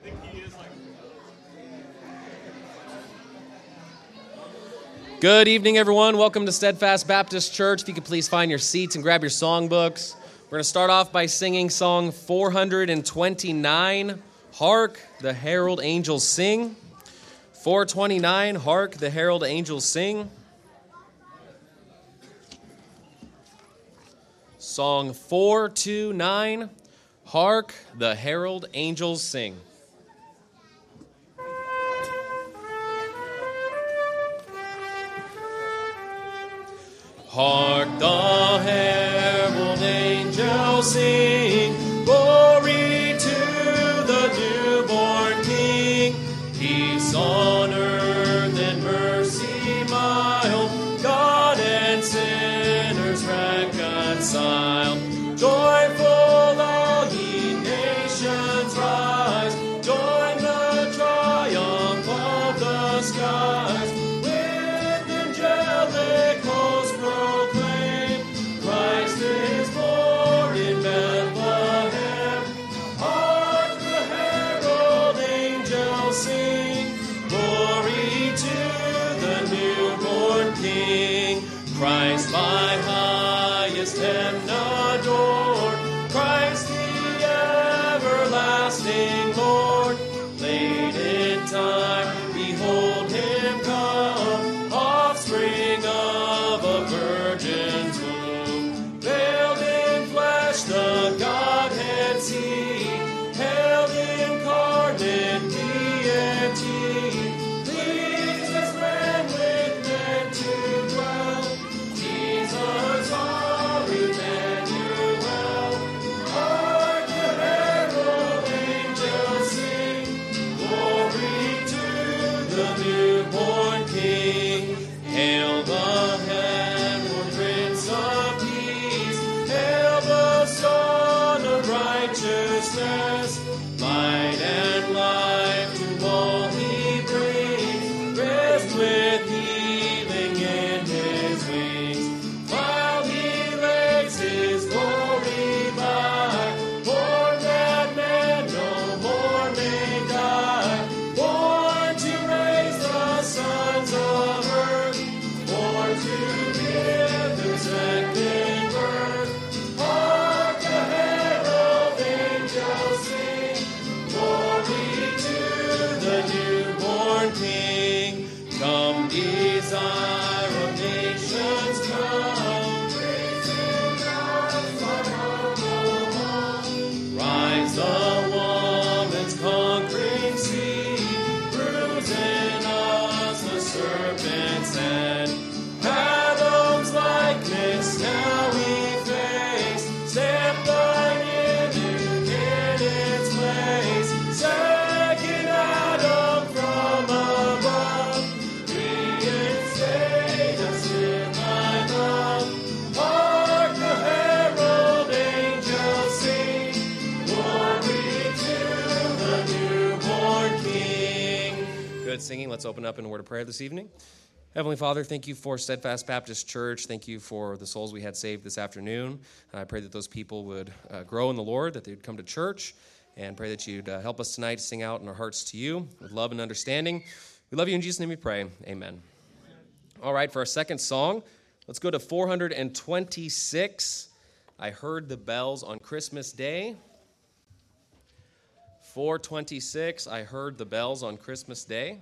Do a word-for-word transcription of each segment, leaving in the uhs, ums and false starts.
Good evening, everyone. Welcome to Steadfast Baptist Church. If you could please find your seats and grab your songbooks. We're going to start off by singing song four hundred twenty-nine, Hark the Herald Angels Sing. four twenty-nine, Hark the Herald Angels Sing. Song four twenty-nine, Hark the Herald Angels Sing. Hark the herald angels sing, glory to the newborn King. Peace on earth and mercy mild, God and sinners reconciled. Joyful all ye nations rise, join the triumph of the skies. With angelic hosts proclaim, Christ is born in Bethlehem. Hark the herald angels sing, glory to the newborn King. Christ by highest heaven adored, Christ the everlasting Lord. Late in time, behold him come, offspring of a virgin's womb. Veiled in flesh, the Godhead see, hailed incarnate deity. Pleased his friend with men to dwell, Jesus our Emmanuel. Hark the herald angels sing, glory to the newborn King. Hail the heavenward Prince of Peace, hail the Son of Righteousness. Light and life to all he brings, rest with healing in his wings. While he lays his glory by, born that man no more may die. Born to raise the sons of earth, born to give their second birth. Hark the herald angels sing, glory to the newborn King. Come, desire of nations, come, praising God's our home. Rise the woman's conquering seed, bruising us the serpent's head. Adam's likeness now we face, stamp thine image in its place. Second Adam from above, reinstate us in thy love. Hark the herald angels sing, glory to the newborn King. Good singing. Let's open up in a word of prayer this evening. Heavenly Father, thank you for Steadfast Baptist Church. Thank you for the souls we had saved this afternoon. I pray that those people would uh, grow in the Lord, that they would come to church, and pray that you'd uh, help us tonight to sing out in our hearts to you with love and understanding. We love you in Jesus' name we pray. Amen. All right, for our second song, let's go to four hundred twenty-six, I Heard the Bells on Christmas Day. four twenty-six, I Heard the Bells on Christmas Day.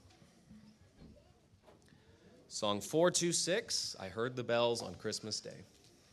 Song four twenty-six, I Heard the Bells on Christmas Day.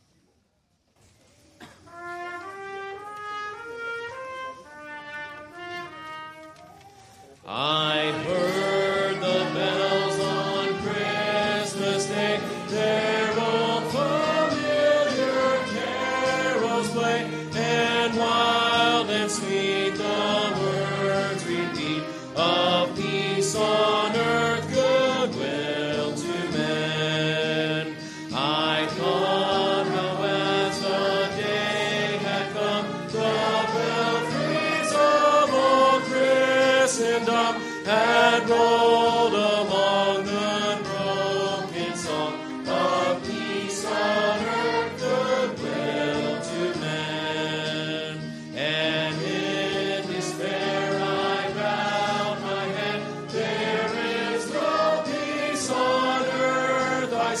I heard the bells on Christmas Day, their old familiar carols play, and wild and sweet the words repeat of peace on earth, goodwill to men. I thought how as the day had come, the belfries of old Christendom had rolled along the broken song of peace on earth, goodwill to men. And in despair I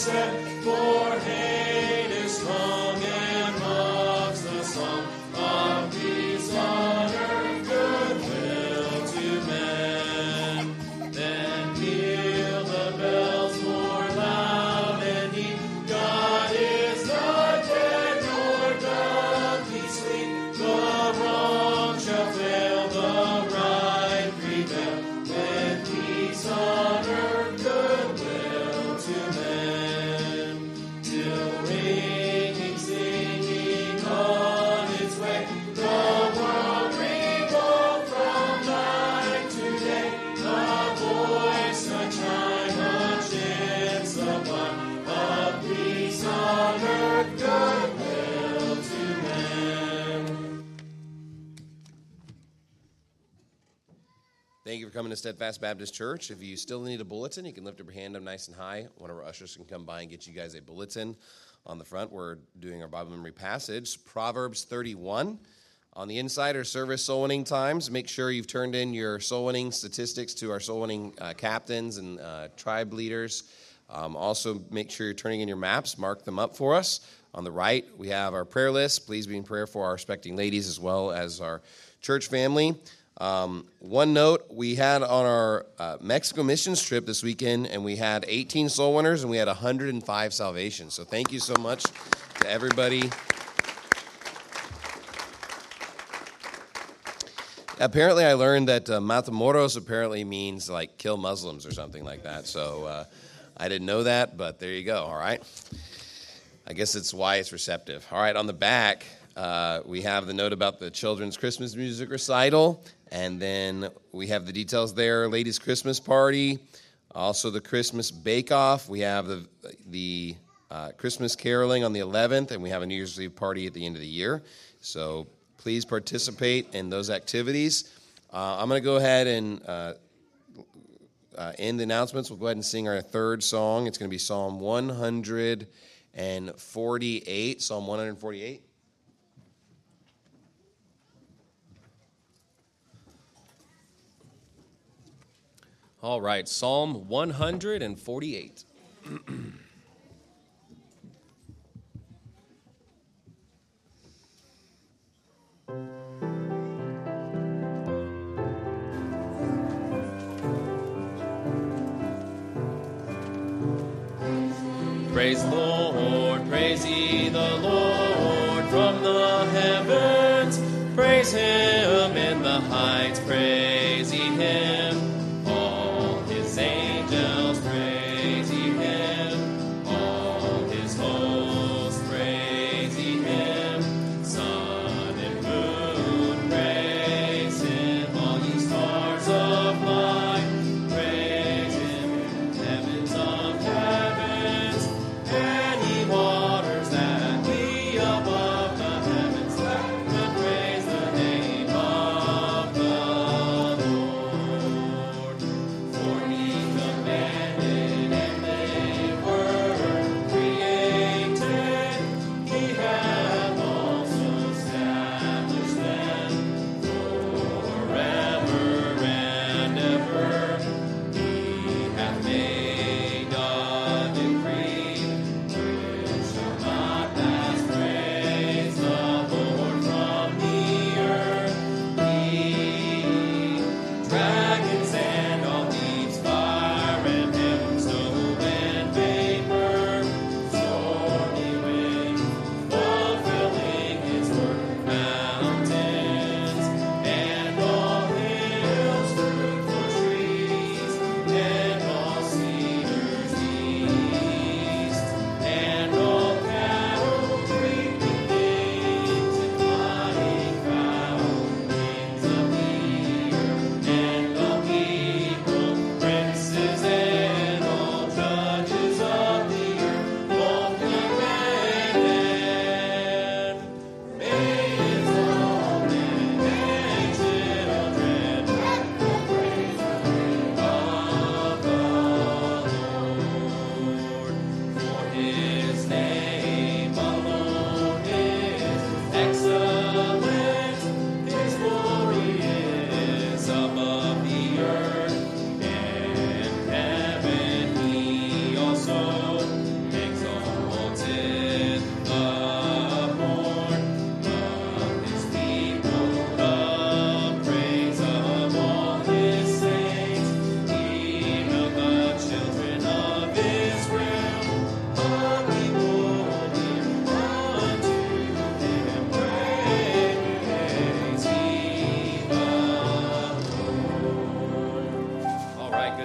set, for hate is strong and mocks the song of peace on earth, goodwill to men. Then peal the bells more loud and deep. God is not dead, nor doth he sleep. The wrong shall fail, the right prevail. With peace on earth, goodwill to men. Till ringing, singing on its way, the world revolved from night to day. A voice, a chime, a chant sublime of peace on earth, goodwill to men. Thank you for coming to Steadfast Baptist Church. If you still need a bulletin, you can lift up your hand up nice and high. One of our ushers can come by and get you guys a bulletin. On the front, we're doing our Bible memory passage, Proverbs thirty-one. On the inside are service soul winning times. Make sure you've turned in your soul winning statistics to our soul winning uh, captains and uh, tribe leaders. Um, also, make sure you're turning in your maps. Mark them up for us. On the right, we have our prayer list. Please be in prayer for our respecting ladies as well as our church family. Um, one note, we had on our uh, Mexico missions trip this weekend, and we had eighteen soul winners, and we had one hundred five salvations. So thank you so much to everybody. Apparently, I learned that uh, Matamoros apparently means, like, kill Muslims or something like that. So uh, I didn't know that, but there you go, all right? I guess it's why it's receptive. All right, on the back, uh, we have the note about the children's Christmas music recital. And then we have the details there, ladies' Christmas party, also the Christmas bake-off. We have the the uh, Christmas caroling on the eleventh, and we have a New Year's Eve party at the end of the year. So please participate in those activities. Uh, I'm going to go ahead and uh, uh, end the announcements. We'll go ahead and sing our third song. It's going to be Psalm one forty-eight. Psalm one forty-eight. All right, Psalm one forty-eight. Praise the Lord, praise ye the Lord from the heavens. Praise him in the heights, praise ye him. Angels praise ye him, all his hosts praise ye him, sun and moon praise him, all ye stars of light praise him, heavens of heavens, and ye waters that be above the heavens, let them praise the name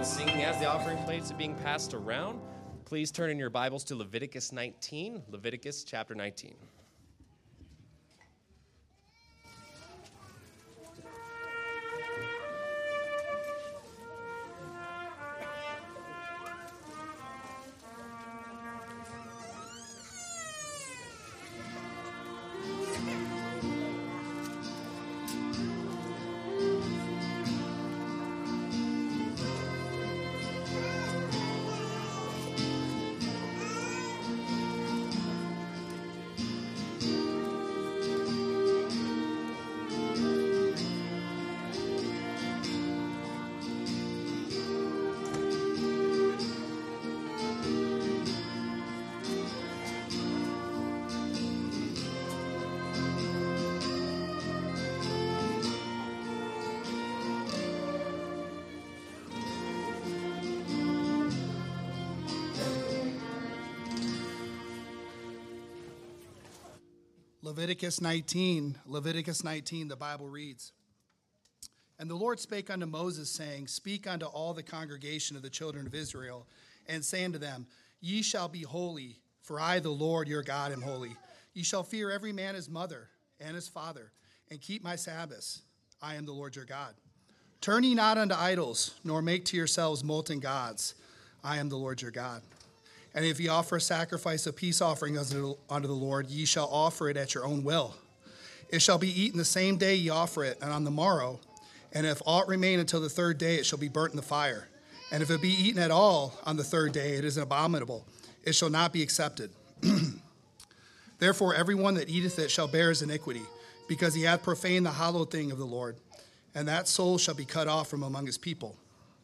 singing as the offering plates are being passed around, please turn in your Bibles to Leviticus nineteen. Leviticus chapter nineteen. Leviticus nineteen, Leviticus nineteen, the Bible reads, "And the Lord spake unto Moses, saying, Speak unto all the congregation of the children of Israel, and say unto them, Ye shall be holy, for I, the Lord your God, am holy. Ye shall fear every man his mother and his father, and keep my Sabbaths. I am the Lord your God. Turn ye not unto idols, nor make to yourselves molten gods. I am the Lord your God. And if ye offer a sacrifice of peace offering unto the Lord, ye shall offer it at your own will. It shall be eaten the same day ye offer it, and on the morrow. And if aught remain until the third day, it shall be burnt in the fire. And if it be eaten at all on the third day, it is abominable. It shall not be accepted. Therefore every one that eateth it shall bear his iniquity, because he hath profaned the hallowed thing of the Lord. And that soul shall be cut off from among his people.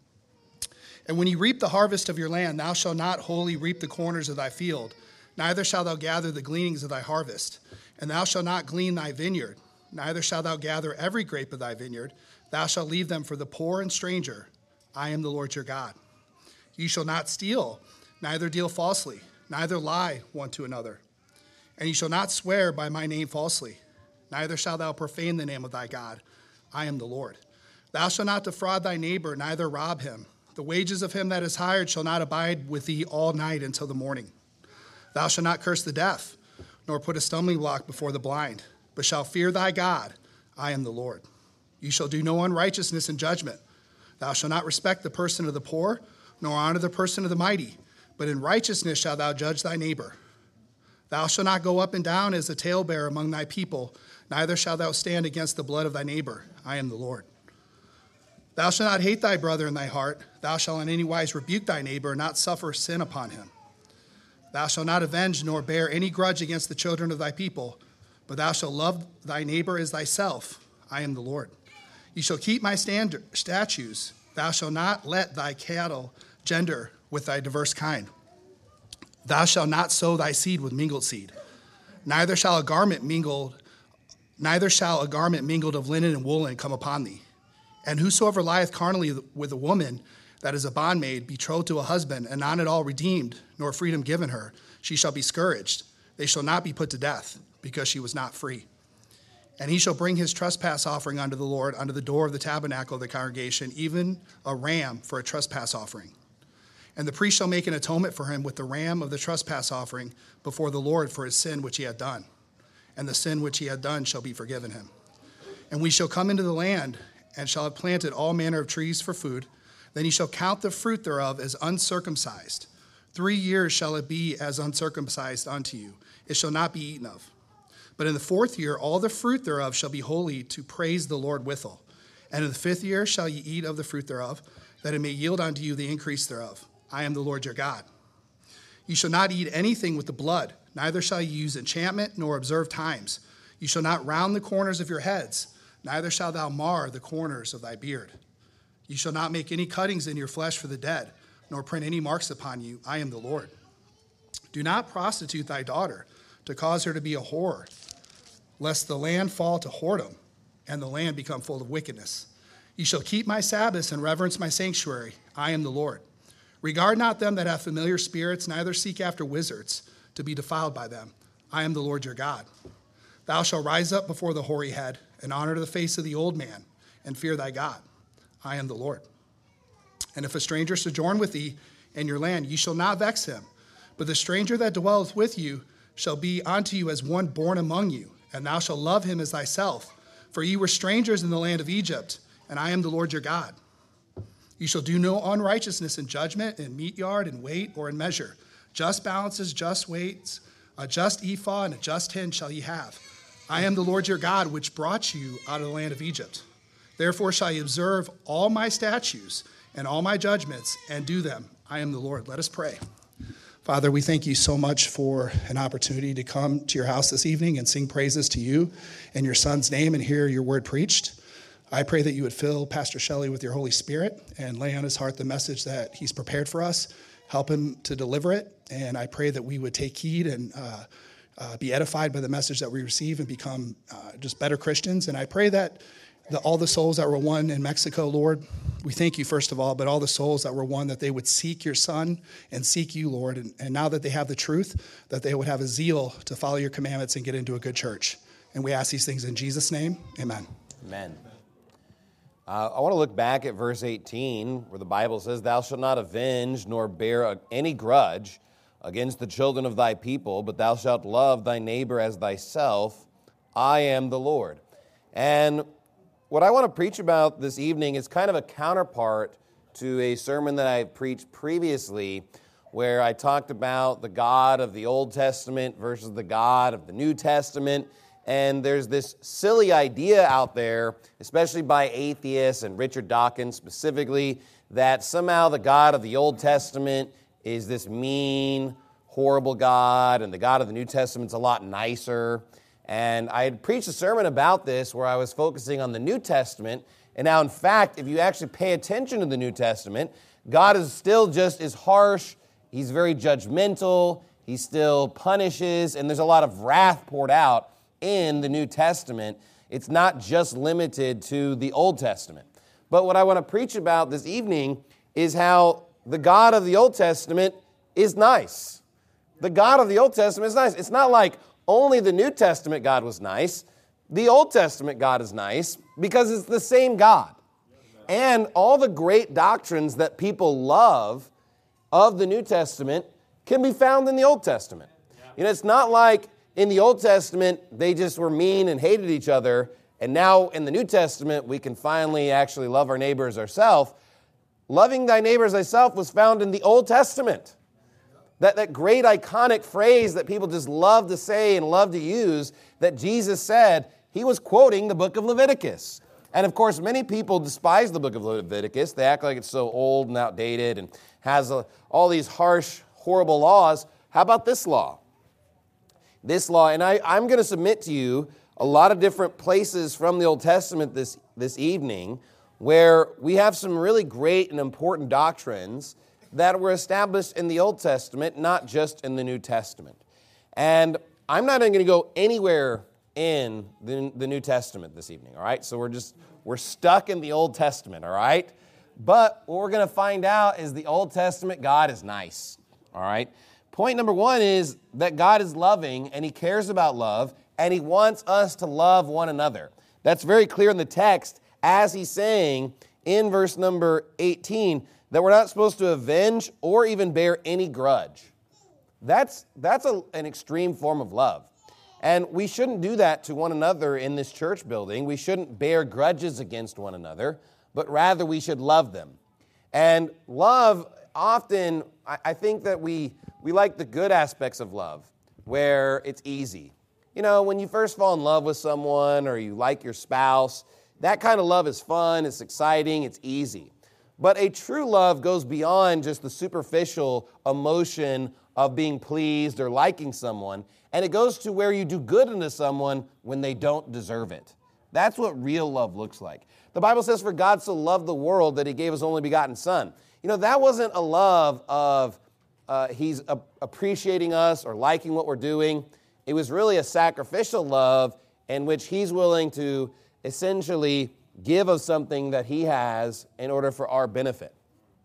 And when ye reap the harvest of your land, thou shalt not wholly reap the corners of thy field, neither shalt thou gather the gleanings of thy harvest. And thou shalt not glean thy vineyard, neither shalt thou gather every grape of thy vineyard. Thou shalt leave them for the poor and stranger. I am the Lord your God. Ye shall not steal, neither deal falsely, neither lie one to another. And ye shall not swear by my name falsely, neither shalt thou profane the name of thy God. I am the Lord. Thou shalt not defraud thy neighbor, neither rob him. The wages of him that is hired shall not abide with thee all night until the morning. Thou shalt not curse the deaf, nor put a stumbling block before the blind, but shalt fear thy God. I am the Lord. You shall do no unrighteousness in judgment. Thou shalt not respect the person of the poor, nor honor the person of the mighty, but in righteousness shalt thou judge thy neighbor. Thou shalt not go up and down as a talebearer among thy people, neither shalt thou stand against the blood of thy neighbor. I am the Lord. Thou shalt not hate thy brother in thy heart. Thou shalt in any wise rebuke thy neighbor, and not suffer sin upon him. Thou shalt not avenge nor bear any grudge against the children of thy people, but thou shalt love thy neighbor as thyself. I am the Lord. Ye shall keep my standard, statutes. Thou shalt not let thy cattle gender with thy diverse kind. Thou shalt not sow thy seed with mingled seed. Neither shall a garment mingled, neither shall a garment mingled of linen and woolen come upon thee. And whosoever lieth carnally with a woman that is a bondmaid, betrothed to a husband, and not at all redeemed, nor freedom given her, she shall be scourged. They shall not be put to death, because she was not free. And he shall bring his trespass offering unto the Lord unto the door of the tabernacle of the congregation, even a ram for a trespass offering. And the priest shall make an atonement for him with the ram of the trespass offering before the Lord for his sin which he had done. And the sin which he had done shall be forgiven him. And we shall come into the land, and shall have planted all manner of trees for food. Then ye shall count the fruit thereof as uncircumcised. Three years shall it be as uncircumcised unto you. It shall not be eaten of. But in the fourth year all the fruit thereof shall be holy, to praise the Lord withal. And in the fifth year shall ye eat of the fruit thereof, that it may yield unto you the increase thereof. I am the Lord your God. Ye shall not eat anything with the blood, neither shall ye use enchantment, nor observe times. You shall not round the corners of your heads, neither shalt thou mar the corners of thy beard. You shall not make any cuttings in your flesh for the dead, nor print any marks upon you. I am the Lord. Do not prostitute thy daughter, to cause her to be a whore, lest the land fall to whoredom, and the land become full of wickedness. Ye shall keep my Sabbaths and reverence my sanctuary. I am the Lord. Regard not them that have familiar spirits, neither seek after wizards, to be defiled by them. I am the Lord your God. Thou shalt rise up before the hoary head, and honor the face of the old man, and fear thy God. I am the Lord. And if a stranger sojourn with thee in your land, ye shall not vex him. But the stranger that dwelleth with you shall be unto you as one born among you, and thou shalt love him as thyself. For ye were strangers in the land of Egypt, and I am the Lord your God. You shall do no unrighteousness in judgment, in meat yard, in weight, or in measure. Just balances, just weights, a just ephah, and a just hin shall ye have. I am the Lord your God, which brought you out of the land of Egypt. Therefore shall ye observe all my statutes and all my judgments, and do them. I am the Lord. Let us pray. Father, we thank you so much for an opportunity to come to your house this evening and sing praises to you in your Son's name and hear your word preached. I pray that you would fill Pastor Shelley with your Holy Spirit and lay on his heart the message that he's prepared for us. Help him to deliver it. And I pray that we would take heed and uh, uh, be edified by the message that we receive and become uh, just better Christians. And I pray that the, all the souls that were won in Mexico, Lord, we thank you, first of all, but all the souls that were won, that they would seek your Son and seek you, Lord. And, and now that they have the truth, that they would have a zeal to follow your commandments and get into a good church. And we ask these things in Jesus' name. Amen. Amen. Uh, I want to look back at verse eighteen, where the Bible says, Thou shalt not avenge nor bear any grudge against the children of thy people, but thou shalt love thy neighbor as thyself. I am the Lord. And what I want to preach about this evening is kind of a counterpart to a sermon that I preached previously, where I talked about the God of the Old Testament versus the God of the New Testament. And there's this silly idea out there, especially by atheists and Richard Dawkins specifically, that somehow the God of the Old Testament is this mean, horrible God, and the God of the New Testament's a lot nicer. And I had preached a sermon about this where I was focusing on the New Testament. And now, in fact, if you actually pay attention to the New Testament, God is still just as harsh. He's very judgmental. He still punishes. And there's a lot of wrath poured out in the New Testament. It's not just limited to the Old Testament. But what I want to preach about this evening is how the God of the Old Testament is nice. The God of the Old Testament is nice. It's not like only the New Testament God was nice. The Old Testament God is nice because it's the same God. And all the great doctrines that people love of the New Testament can be found in the Old Testament. You know, it's not like in the Old Testament, they just were mean and hated each other, and now in the New Testament, we can finally actually love our neighbors ourselves. Loving thy neighbor as thyself was found in the Old Testament. That, that great iconic phrase that people just love to say and love to use, that Jesus said, he was quoting the book of Leviticus. And of course, many people despise the book of Leviticus. They act like it's so old and outdated and has a, all these harsh, horrible laws. How about this law? This law, and I, I'm going to submit to you a lot of different places from the Old Testament this, this evening where we have some really great and important doctrines that were established in the Old Testament, not just in the New Testament. And I'm not even going to go anywhere in the, the New Testament this evening, all right? So we're just, we're stuck in the Old Testament, all right? But what we're going to find out is the Old Testament God is nice, all right? Point number one is that God is loving, and he cares about love, and he wants us to love one another. That's very clear in the text, as he's saying in verse number eighteen, that we're not supposed to avenge or even bear any grudge. That's, that's a, an extreme form of love. And we shouldn't do that to one another in this church building. We shouldn't bear grudges against one another, but rather we should love them. And love, often, I, I think that we... We like the good aspects of love, where it's easy. You know, when you first fall in love with someone or you like your spouse, that kind of love is fun, it's exciting, it's easy. But a true love goes beyond just the superficial emotion of being pleased or liking someone, and it goes to where you do good unto someone when they don't deserve it. That's what real love looks like. The Bible says, for God so loved the world that he gave his only begotten Son. You know, that wasn't a love of Uh, he's a- appreciating us or liking what we're doing. It was really a sacrificial love in which he's willing to essentially give of something that he has in order for our benefit.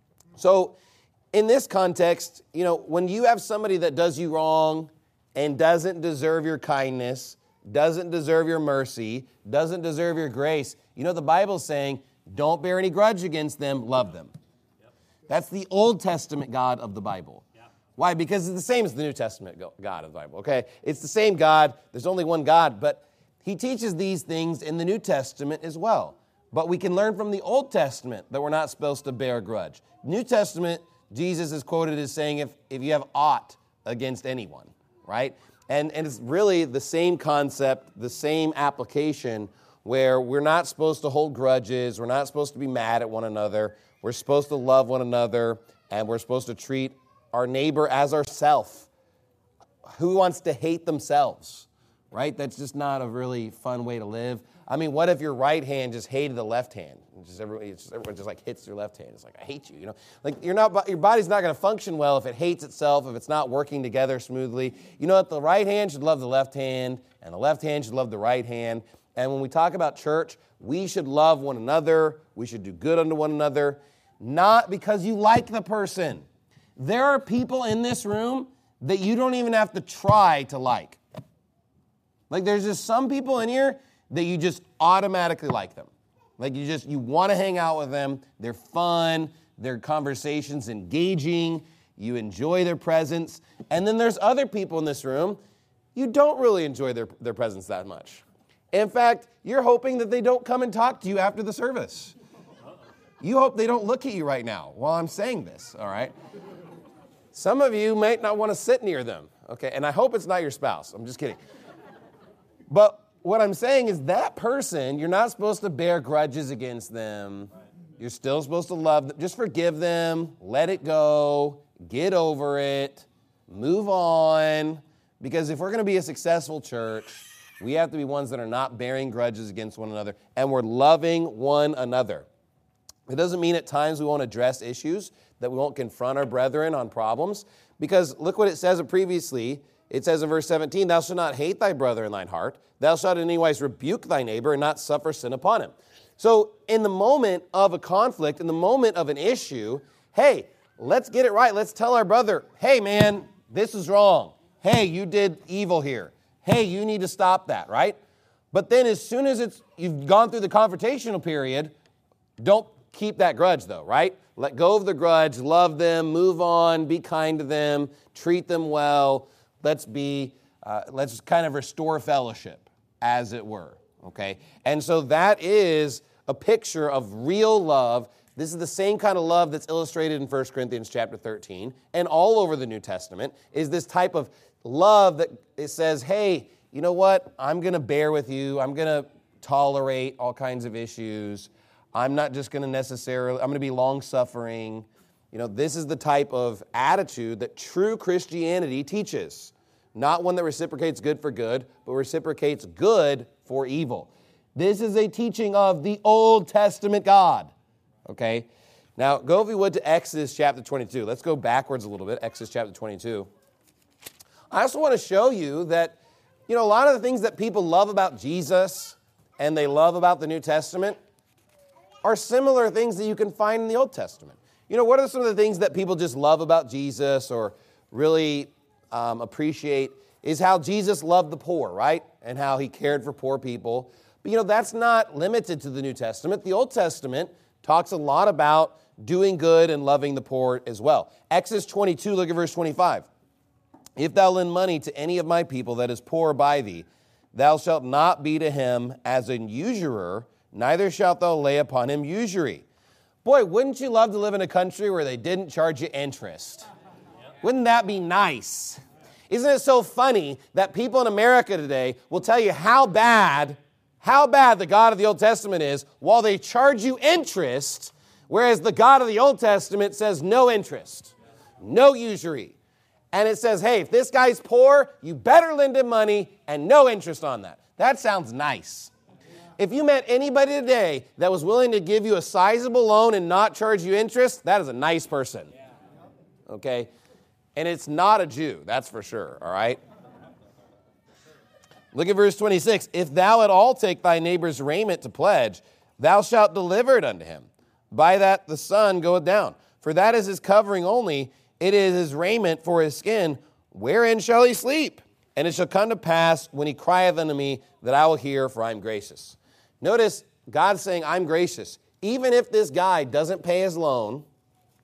So in this context, you know, when you have somebody that does you wrong and doesn't deserve your kindness, doesn't deserve your mercy, doesn't deserve your grace, you know, the Bible's saying, don't bear any grudge against them, love them. That's the Old Testament God of the Bible. Why? Because it's the same as the New Testament God of the Bible, okay? It's the same God. There's only one God, but he teaches these things in the New Testament as well. But we can learn from the Old Testament that we're not supposed to bear a grudge. New Testament, Jesus is quoted as saying, if, if you have aught against anyone, right? And, and it's really the same concept, the same application, where we're not supposed to hold grudges, we're not supposed to be mad at one another, we're supposed to love one another, and we're supposed to treat our neighbor as ourself. Who wants to hate themselves, right? That's just not a really fun way to live. I mean, what if your right hand just hated the left hand? Just everyone, just, everyone just like hits your left hand. It's like, I hate you, you know? Like, you're not, your body's not going to function well if it hates itself, if it's not working together smoothly. You know what? The right hand should love the left hand, and the left hand should love the right hand. And when we talk about church, we should love one another. We should do good unto one another, not because you like the person. There are people in this room that you don't even have to try to like. Like, there's just some people in here that you just automatically like them. Like, you just, you want to hang out with them. They're fun. Their conversation's engaging. You enjoy their presence. And then there's other people in this room, you don't really enjoy their, their presence that much. In fact, you're hoping that they don't come and talk to you after the service. You hope they don't look at you right now while I'm saying this, all right? Some of you might not want to sit near them, okay? And I hope it's not your spouse. I'm just kidding. But what I'm saying is that person, you're not supposed to bear grudges against them. You're still supposed to love them. Just forgive them. Let it go. Get over it. Move on. Because if we're going to be a successful church, we have to be ones that are not bearing grudges against one another, and we're loving one another. It doesn't mean at times we won't address issues, that we won't confront our brethren on problems, because look what it says previously. It says in verse seventeen, thou shalt not hate thy brother in thine heart. Thou shalt in any wise rebuke thy neighbor and not suffer sin upon him. So in the moment of a conflict, in the moment of an issue, hey, let's get it right. Let's tell our brother, hey, man, this is wrong. Hey, you did evil here. Hey, you need to stop that, right? But then as soon as it's you've gone through the confrontational period, don't keep that grudge though, right? Let go of the grudge, love them, move on, be kind to them, treat them well. Let's be, uh, let's kind of restore fellowship, as it were, okay? And so that is a picture of real love. This is the same kind of love that's illustrated in First Corinthians chapter thirteen and all over the New Testament, is this type of love that it says, hey, you know what? I'm going to bear with you. I'm going to tolerate all kinds of issues. I'm not just going to necessarily, I'm going to be long-suffering. You know, this is the type of attitude that true Christianity teaches. Not one that reciprocates good for good, but reciprocates good for evil. This is a teaching of the Old Testament God. Okay? Now, go if you would to Exodus chapter twenty-two. Let's go backwards a little bit, Exodus chapter twenty-two. I also want to show you that, you know, a lot of the things that people love about Jesus and they love about the New Testament are similar things that you can find in the Old Testament. You know, what are some of the things that people just love about Jesus or really um, appreciate is how Jesus loved the poor, right? And how he cared for poor people. But, you know, that's not limited to the New Testament. The Old Testament talks a lot about doing good and loving the poor as well. Exodus twenty-two, look at verse twenty-five. If thou lend money to any of my people that is poor by thee, thou shalt not be to him as an usurer, neither shalt thou lay upon him usury. Boy, wouldn't you love to live in a country where they didn't charge you interest? Wouldn't that be nice? Isn't it so funny that people in America today will tell you how bad, how bad the God of the Old Testament is while they charge you interest, whereas the God of the Old Testament says no interest, no usury. And it says, hey, if this guy's poor, you better lend him money and no interest on that. That sounds nice. If you met anybody today that was willing to give you a sizable loan and not charge you interest, that is a nice person. Okay? And it's not a Jew, that's for sure, all right? Look at verse twenty-six. If thou at all take thy neighbor's raiment to pledge, thou shalt deliver it unto him. By that the sun goeth down. For that is his covering only. It is his raiment for his skin. Wherein shall he sleep? And it shall come to pass when he crieth unto me that I will hear, for I am gracious. Notice God's saying, I'm gracious. Even if this guy doesn't pay his loan,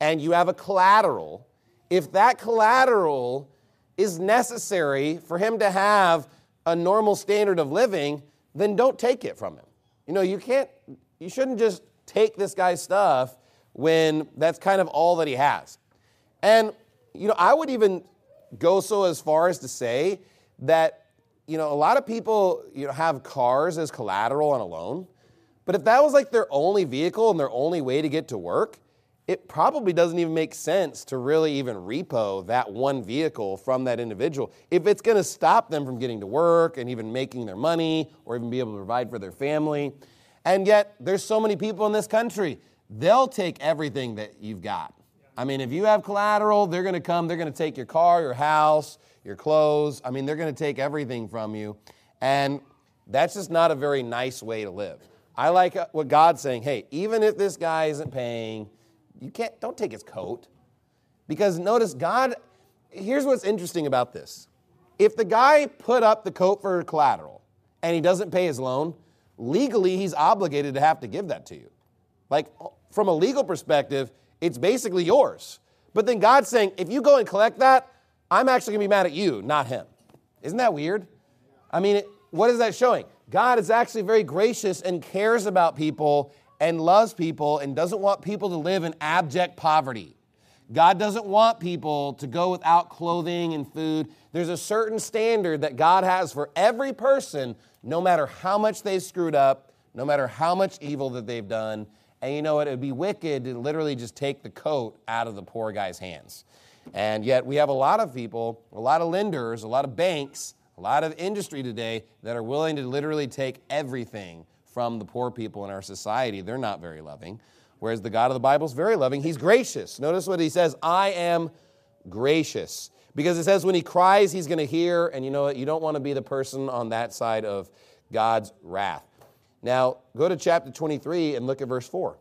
and you have a collateral, if that collateral is necessary for him to have a normal standard of living, then don't take it from him. You know, you can't, you shouldn't just take this guy's stuff when that's kind of all that he has. And, you know, I would even go so as far as to say that, you know, a lot of people, you know, have cars as collateral on a loan. But if that was like their only vehicle and their only way to get to work, it probably doesn't even make sense to really even repo that one vehicle from that individual if it's going to stop them from getting to work and even making their money or even be able to provide for their family. And yet there's so many people in this country, they'll take everything that you've got. I mean, if you have collateral, they're going to come, they're going to take your car, your house, your clothes. I mean, they're going to take everything from you. And that's just not a very nice way to live. I like what God's saying, hey, even if this guy isn't paying, you can't, don't take his coat. Because notice, God, here's what's interesting about this. If the guy put up the coat for collateral and he doesn't pay his loan, legally he's obligated to have to give that to you. Like, from a legal perspective, it's basically yours. But then God's saying, if you go and collect that, I'm actually going to be mad at you, not him. Isn't that weird? I mean, it, what is that showing? God is actually very gracious and cares about people and loves people and doesn't want people to live in abject poverty. God doesn't want people to go without clothing and food. There's a certain standard that God has for every person, no matter how much they've screwed up, no matter how much evil that they've done. And you know what? It would be wicked to literally just take the coat out of the poor guy's hands. And yet we have a lot of people, a lot of lenders, a lot of banks, a lot of industry today that are willing to literally take everything from the poor people in our society. They're not very loving. Whereas the God of the Bible is very loving. He's gracious. Notice what he says, I am gracious. Because it says when he cries, he's going to hear. And you know what? You don't want to be the person on that side of God's wrath. Now, go to chapter twenty-three and look at verse four.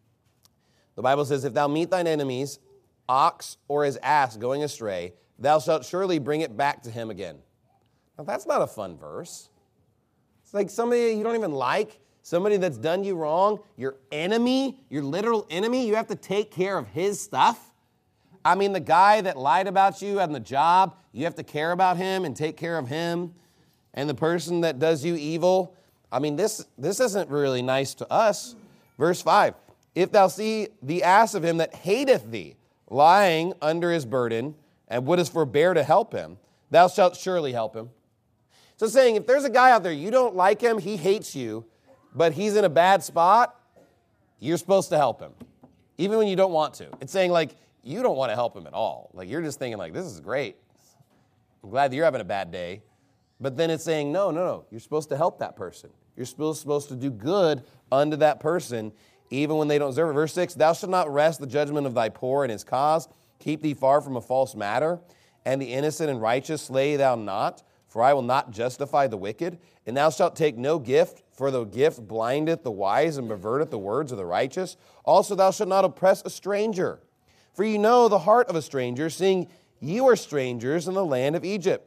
The Bible says, if thou meet thine enemies, ox or his ass going astray, thou shalt surely bring it back to him again. Now, that's not a fun verse. It's like somebody you don't even like, somebody that's done you wrong, your enemy, your literal enemy, you have to take care of his stuff. I mean, the guy that lied about you on the job, you have to care about him and take care of him. And the person that does you evil, I mean, this, this isn't really nice to us. Verse five, if thou see the ass of him that hateth thee, lying under his burden, and wouldest forbear to help him, thou shalt surely help him. So saying, if there's a guy out there, you don't like him, he hates you, but he's in a bad spot, you're supposed to help him, even when you don't want to. It's saying, like, you don't want to help him at all. Like, you're just thinking, like, this is great. I'm glad that you're having a bad day. But then it's saying, no, no, no, you're supposed to help that person. You're supposed, supposed to do good unto that person, even when they don't deserve it. Verse six, thou shalt not wrest the judgment of thy poor in his cause. Keep thee far from a false matter. And the innocent and righteous slay thou not, for I will not justify the wicked. And thou shalt take no gift, for the gift blindeth the wise and perverteth the words of the righteous. Also thou shalt not oppress a stranger. For you know the heart of a stranger, seeing ye were strangers in the land of Egypt.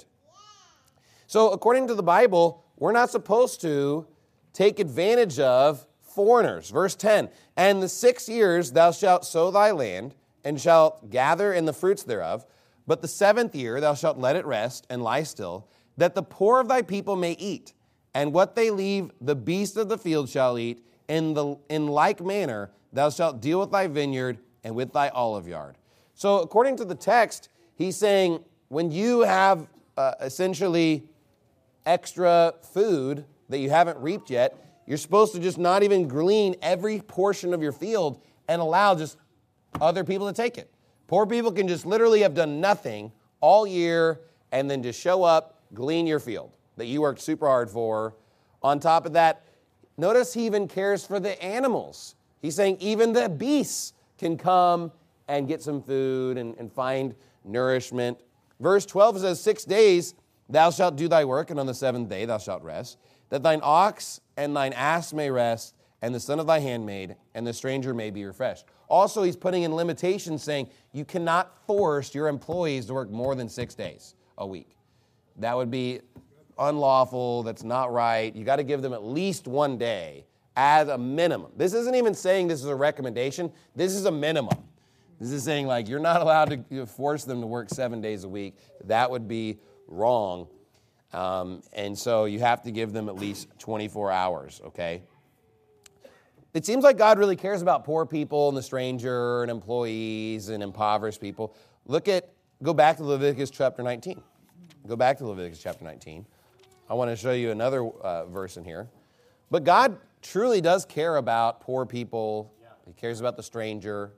So according to the Bible, we're not supposed to take advantage of foreigners. Verse ten, and the six years thou shalt sow thy land, and shalt gather in the fruits thereof. But the seventh year thou shalt let it rest, and lie still, that the poor of thy people may eat. And what they leave, the beasts of the field shall eat. In, the, in like manner thou shalt deal with thy vineyard and with thy olive yard. So according to the text, he's saying when you have uh, essentially extra food that you haven't reaped yet, you're supposed to just not even glean every portion of your field and allow just other people to take it. Poor people can just literally have done nothing all year and then just show up, glean your field that you worked super hard for. On top of that, notice he even cares for the animals. He's saying even the beasts can come and get some food and, and find nourishment. Verse twelve says, six days thou shalt do thy work, and on the seventh day thou shalt rest, that thine ox and thine ass may rest, and the son of thy handmaid, and the stranger may be refreshed. Also, he's putting in limitations saying you cannot force your employees to work more than six days a week. That would be unlawful. That's not right. You got to give them at least one day as a minimum. This isn't even saying this is a recommendation. This is a minimum. This is saying, like, you're not allowed to you know, force them to work seven days a week. That would be wrong. Um, and so you have to give them at least twenty-four hours, okay? It seems like God really cares about poor people and the stranger and employees and impoverished people. Look at, go back to Leviticus chapter nineteen. Go back to Leviticus chapter nineteen. I want to show you another uh, verse in here. But God truly does care about poor people. He cares about the stranger.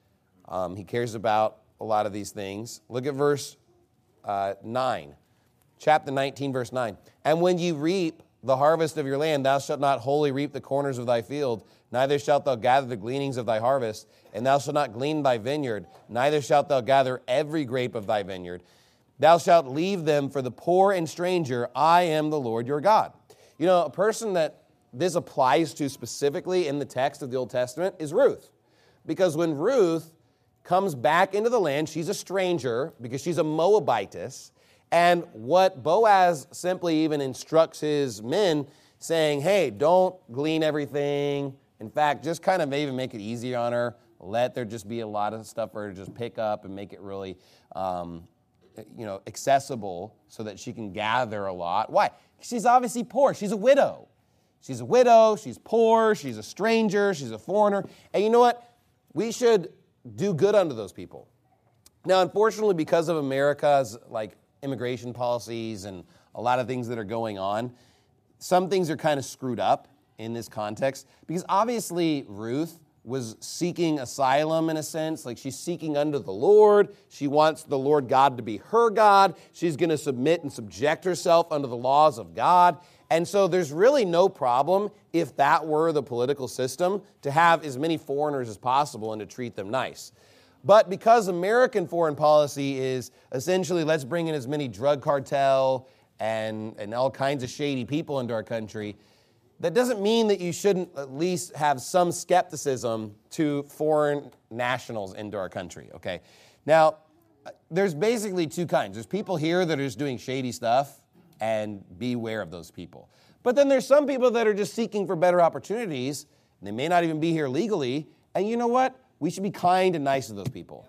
Um, he cares about a lot of these things. Look at verse uh, nine. Chapter nineteen, verse nine. And when ye reap the harvest of your land, thou shalt not wholly reap the corners of thy field, neither shalt thou gather the gleanings of thy harvest, and thou shalt not glean thy vineyard, neither shalt thou gather every grape of thy vineyard. Thou shalt leave them for the poor and stranger. I am the Lord your God. You know, a person that this applies to specifically in the text of the Old Testament is Ruth. Because when Ruth comes back into the land, she's a stranger because she's a Moabitess. And what Boaz simply even instructs his men, saying, hey, don't glean everything. In fact, just kind of maybe make it easier on her. Let there just be a lot of stuff for her to just pick up and make it really, um, you know, accessible so that she can gather a lot. Why? She's obviously poor. She's a widow. She's a widow. She's poor. She's a stranger. She's a foreigner. And you know what? We should do good unto those people. Now, unfortunately, because of America's, like, immigration policies and a lot of things that are going on, some things are kind of screwed up in this context because obviously Ruth was seeking asylum in a sense, like she's seeking unto the Lord. She wants the Lord God to be her God. She's going to submit and subject herself unto the laws of God. And so there's really no problem if that were the political system to have as many foreigners as possible and to treat them nice. But because American foreign policy is essentially let's bring in as many drug cartel and, and all kinds of shady people into our country, that doesn't mean that you shouldn't at least have some skepticism to foreign nationals into our country, okay? Now, there's basically two kinds. There's people here that are just doing shady stuff, and beware of those people. But then there's some people that are just seeking for better opportunities. And they may not even be here legally, and you know what? We should be kind and nice to those people.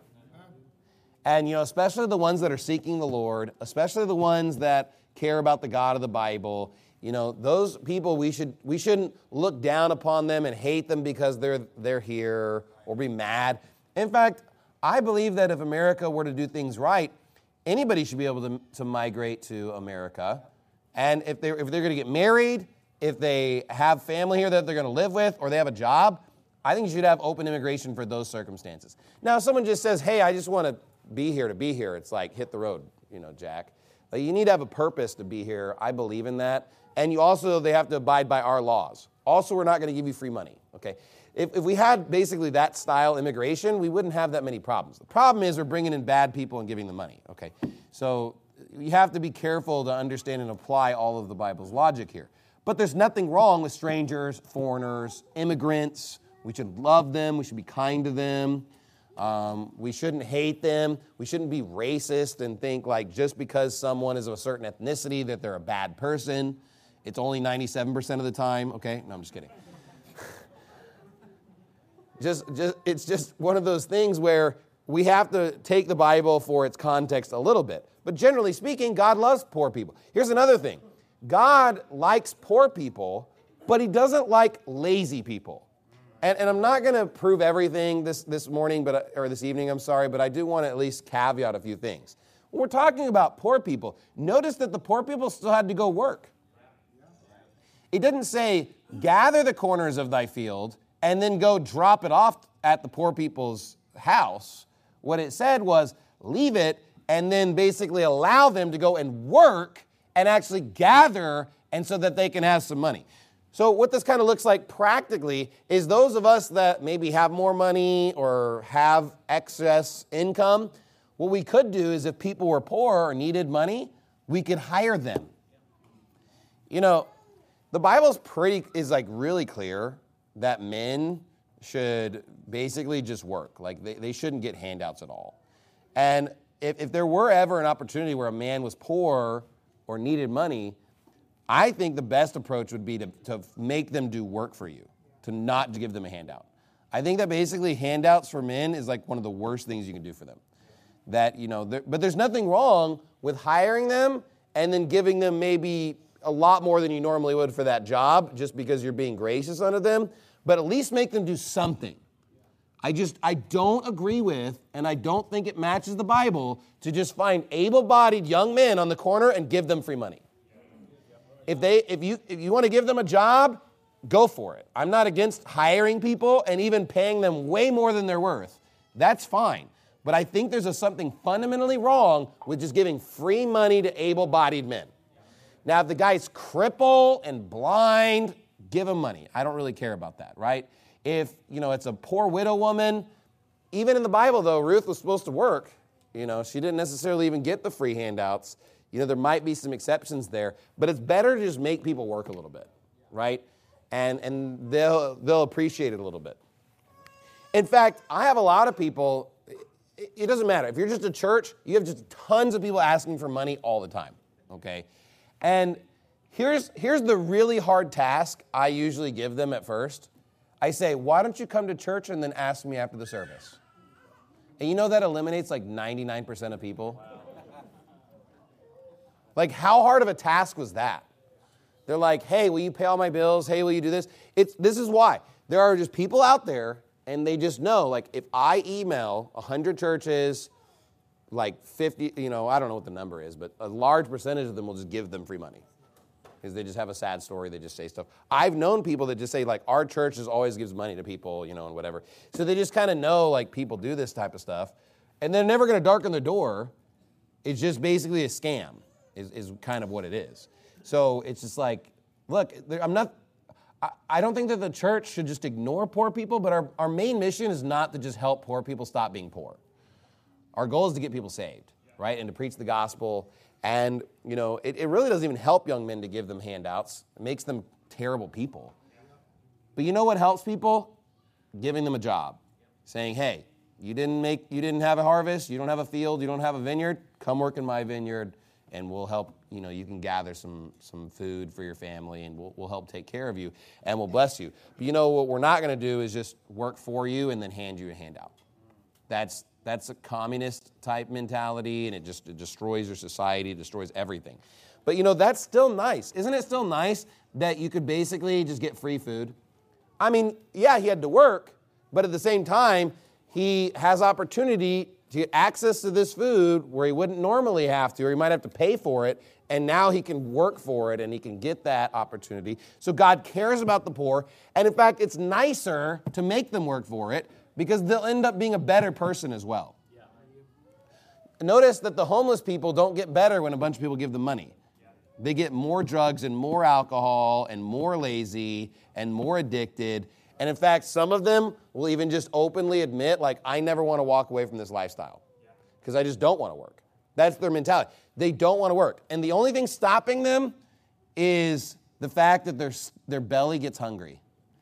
And, you know, especially the ones that are seeking the Lord, especially the ones that care about the God of the Bible, you know, those people, we, should, we shouldn't look down upon them and hate them because they're, they're here or be mad. In fact, I believe that if America were to do things right, anybody should be able to, to migrate to America. And if they're, if they're going to get married, if they have family here that they're going to live with, or they have a job, I think you should have open immigration for those circumstances. Now, if someone just says, hey, I just want to be here to be here, it's like, hit the road, you know, Jack. But you need to have a purpose to be here. I believe in that. And you also, they have to abide by our laws. Also, we're not going to give you free money, okay? If, if we had basically that style immigration, we wouldn't have that many problems. The problem is we're bringing in bad people and giving them money, okay? So you have to be careful to understand and apply all of the Bible's logic here. But there's nothing wrong with strangers, foreigners, immigrants. We should love them. We should be kind to them. Um, we shouldn't hate them. We shouldn't be racist and think like just because someone is of a certain ethnicity that they're a bad person. It's only ninety-seven percent of the time, okay? No, I'm just kidding. just, just, it's just one of those things where we have to take the Bible for its context a little bit. But generally speaking, God loves poor people. Here's another thing. God likes poor people, but he doesn't like lazy people. And, and I'm not going to prove everything this, this morning, but or this evening, I'm sorry, but I do want to at least caveat a few things. When we're talking about poor people, notice that the poor people still had to go work. It didn't say, gather the corners of thy field and then go drop it off at the poor people's house. What it said was, leave it and then basically allow them to go and work and actually gather and so that they can have some money. So what this kind of looks like practically is those of us that maybe have more money or have excess income, what we could do is if people were poor or needed money, we could hire them. You know, the Bible's pretty, is like really clear that men should basically just work. Like they, they shouldn't get handouts at all. And if, if there were ever an opportunity where a man was poor or needed money, I think the best approach would be to, to make them do work for you, to not give them a handout. I think that basically handouts for men is like one of the worst things you can do for them. That, you know, but there's nothing wrong with hiring them and then giving them maybe a lot more than you normally would for that job just because you're being gracious unto them, but at least make them do something. I just, I don't agree with, and I don't think it matches the Bible to just find able-bodied young men on the corner and give them free money. If they, if you, if you want to give them a job, go for it. I'm not against hiring people and even paying them way more than they're worth. That's fine. But I think there's a, something fundamentally wrong with just giving free money to able-bodied men. Now, if the guy's crippled and blind, give him money. I don't really care about that, right? If, you know, it's a poor widow woman, even in the Bible, though, Ruth was supposed to work. You know, she didn't necessarily even get the free handouts. You know, there might be some exceptions there, but it's better to just make people work a little bit, right? And and they'll they'll appreciate it a little bit. In fact, I have a lot of people, it, it doesn't matter. If you're just a church, you have just tons of people asking for money all the time, okay? And here's here's the really hard task I usually give them at first. I say, why don't you come to church and then ask me after the service? And you know that eliminates like ninety-nine percent of people? Like, how hard of a task was that? They're like, hey, will you pay all my bills? Hey, will you do this? It's This is why. There are just people out there, and they just know, like, if I email one hundred churches, like fifty, you know, I don't know what the number is, but a large percentage of them will just give them free money. Because they just have a sad story, they just say stuff. I've known people that just say, like, our church just always gives money to people, you know, and whatever. So they just kind of know, like, people do this type of stuff. And they're never going to darken the door. It's just basically a scam, is, is kind of what it is. So it's just like, look, I'm not, I, I don't think that the church should just ignore poor people, but our, our main mission is not to just help poor people stop being poor. Our goal is to get people saved, right, and to preach the gospel. And, you know, it, it really doesn't even help young men to give them handouts. It makes them terrible people. But you know what helps people? Giving them a job. Saying, hey, you didn't make, you didn't have a harvest, you don't have a field, you don't have a vineyard, come work in my vineyard, and we'll help, you know, you can gather some some food for your family, and we'll, we'll help take care of you, and we'll bless you. But you know what we're not going to do is just work for you and then hand you a handout. That's That's a communist-type mentality, and it just it destroys your society, destroys everything. But, you know, that's still nice. Isn't it still nice that you could basically just get free food? I mean, yeah, he had to work, but at the same time, he has opportunity to get access to this food where he wouldn't normally have to, or he might have to pay for it, and now he can work for it, and he can get that opportunity. So God cares about the poor, and in fact, it's nicer to make them work for it, because they'll end up being a better person as well. Yeah. Notice that the homeless people don't get better when a bunch of people give them money. Yeah. They get more drugs and more alcohol and more lazy and more addicted. And in fact, some of them will even just openly admit, like, I never want to walk away from this lifestyle because I just don't want to work. That's their mentality. They don't want to work. And the only thing stopping them is the fact that their, their belly gets hungry.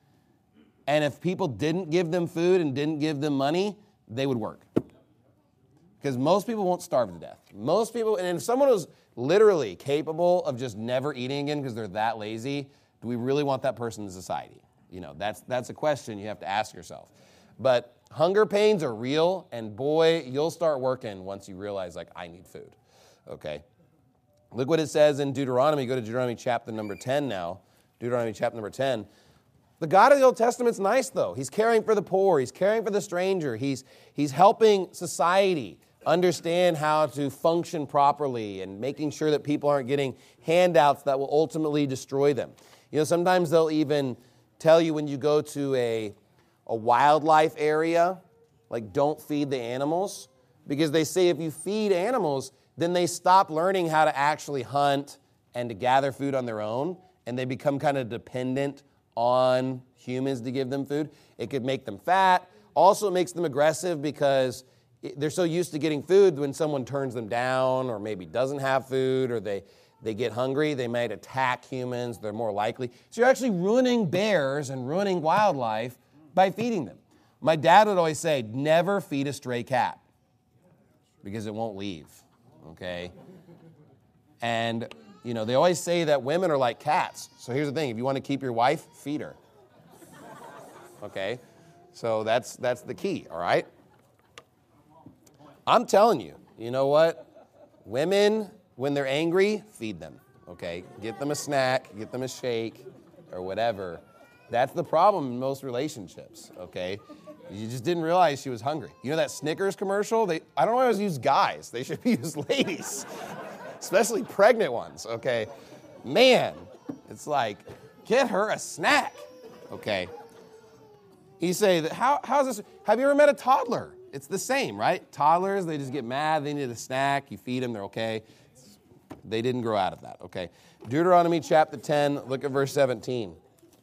And if people didn't give them food and didn't give them money, they would work. Because most people won't starve to death. Most people, and if someone was literally capable of just never eating again because they're that lazy, do we really want that person in society? You know, that's that's a question you have to ask yourself. But hunger pains are real, and boy, you'll start working once you realize, like, I need food. Okay? Look what it says in Deuteronomy. Go to Deuteronomy chapter number ten now. Deuteronomy chapter number ten. The God of the Old Testament's nice, though. He's caring for the poor. He's caring for the stranger. He's, he's helping society understand how to function properly and making sure that people aren't getting handouts that will ultimately destroy them. You know, sometimes they'll even tell you when you go to a, a wildlife area, like, don't feed the animals, because they say if you feed animals, then they stop learning how to actually hunt and to gather food on their own, and they become kind of dependent on humans to give them food. It could make them fat. Also, it makes them aggressive because they're so used to getting food. When someone turns them down or maybe doesn't have food or they, they get hungry, they might attack humans. They're more likely. So you're actually ruining bears and ruining wildlife by feeding them. My dad would always say, never feed a stray cat because it won't leave, okay? And you know, they always say that women are like cats. So here's the thing. If you want to keep your wife, feed her. Okay? So that's that's the key, all right? I'm telling you, you know what? Women, when they're angry, feed them, okay? Get them a snack, get them a shake, or whatever. That's the problem in most relationships, okay? You just didn't realize she was hungry. You know that Snickers commercial? They I don't always use guys. They should use ladies, especially pregnant ones, okay? Man, it's like, get her a snack, okay? You say, that how how's this? Have you ever met a toddler? It's the same, right? Toddlers, they just get mad. They need a snack. You feed them. They're okay. They didn't grow out of that, okay? Deuteronomy chapter ten, look at verse seventeen.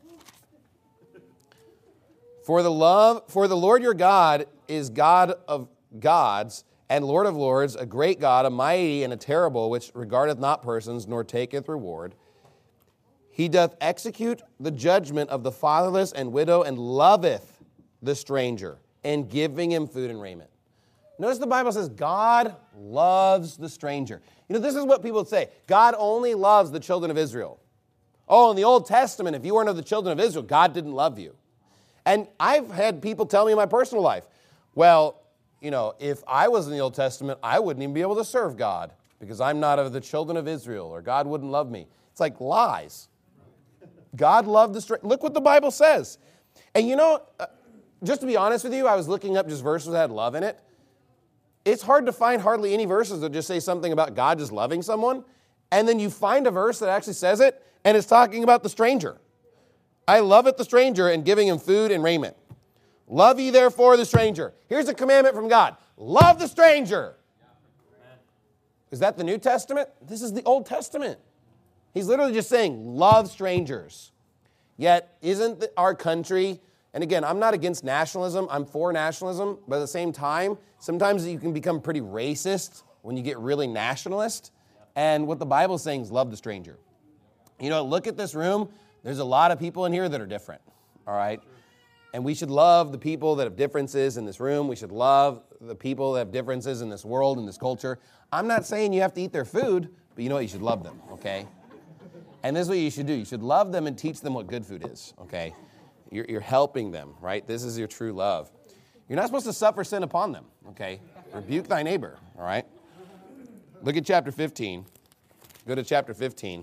For the love, for the Lord your God is God of gods and Lord of lords, a great God, a mighty and a terrible, which regardeth not persons, nor taketh reward. He doth execute the judgment of the fatherless and widow, and loveth the stranger, and giving him food and raiment. Notice the Bible says God loves the stranger. You know, this is what people say. God only loves the children of Israel. Oh, in the Old Testament, if you weren't of the children of Israel, God didn't love you. And I've had people tell me in my personal life, well, you know, if I was in the Old Testament, I wouldn't even be able to serve God because I'm not of the children of Israel, or God wouldn't love me. It's like lies. God loved the stranger. Look what the Bible says. And you know, uh, just to be honest with you, I was looking up just verses that had love in it. It's hard to find hardly any verses that just say something about God just loving someone. And then you find a verse that actually says it, and it's talking about the stranger. I loveth the stranger, and giving him food and raiment. Love ye therefore the stranger. Here's a commandment from God. Love the stranger. Is that the New Testament? This is the Old Testament. He's literally just saying, love strangers. Yet, isn't our country, and again, I'm not against nationalism, I'm for nationalism, but at the same time, sometimes you can become pretty racist when you get really nationalist. And what the Bible is saying is love the stranger. You know, look at this room. There's a lot of people in here that are different, all right? And we should love the people that have differences in this room. We should love the people that have differences in this world, in this culture. I'm not saying you have to eat their food, but you know what? You should love them, okay? And this is what you should do. You should love them and teach them what good food is, okay? You're, you're helping them, right? This is your true love. You're not supposed to suffer sin upon them, okay? Rebuke thy neighbor, all right? Look at chapter fifteen. Go to chapter fifteen.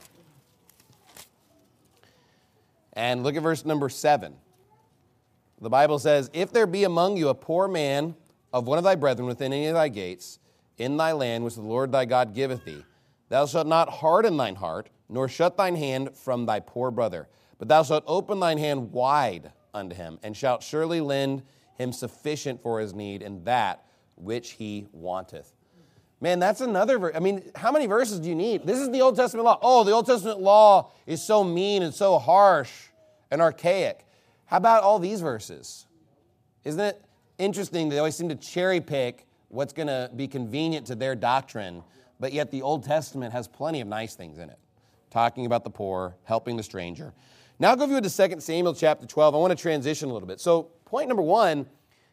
And look at verse number seven. The Bible says, if there be among you a poor man of one of thy brethren within any of thy gates, in thy land which the Lord thy God giveth thee, thou shalt not harden thine heart, nor shut thine hand from thy poor brother, but thou shalt open thine hand wide unto him, and shalt surely lend him sufficient for his need, and that which he wanteth. Man, that's another verse. I mean, how many verses do you need? This is the Old Testament law. Oh, the Old Testament law is so mean and so harsh and archaic. How about all these verses? Isn't it interesting they always seem to cherry pick what's going to be convenient to their doctrine, but yet the Old Testament has plenty of nice things in it, talking about the poor, helping the stranger. Now I'll go with you to Second Samuel chapter twelve. I want to transition a little bit. So point number one,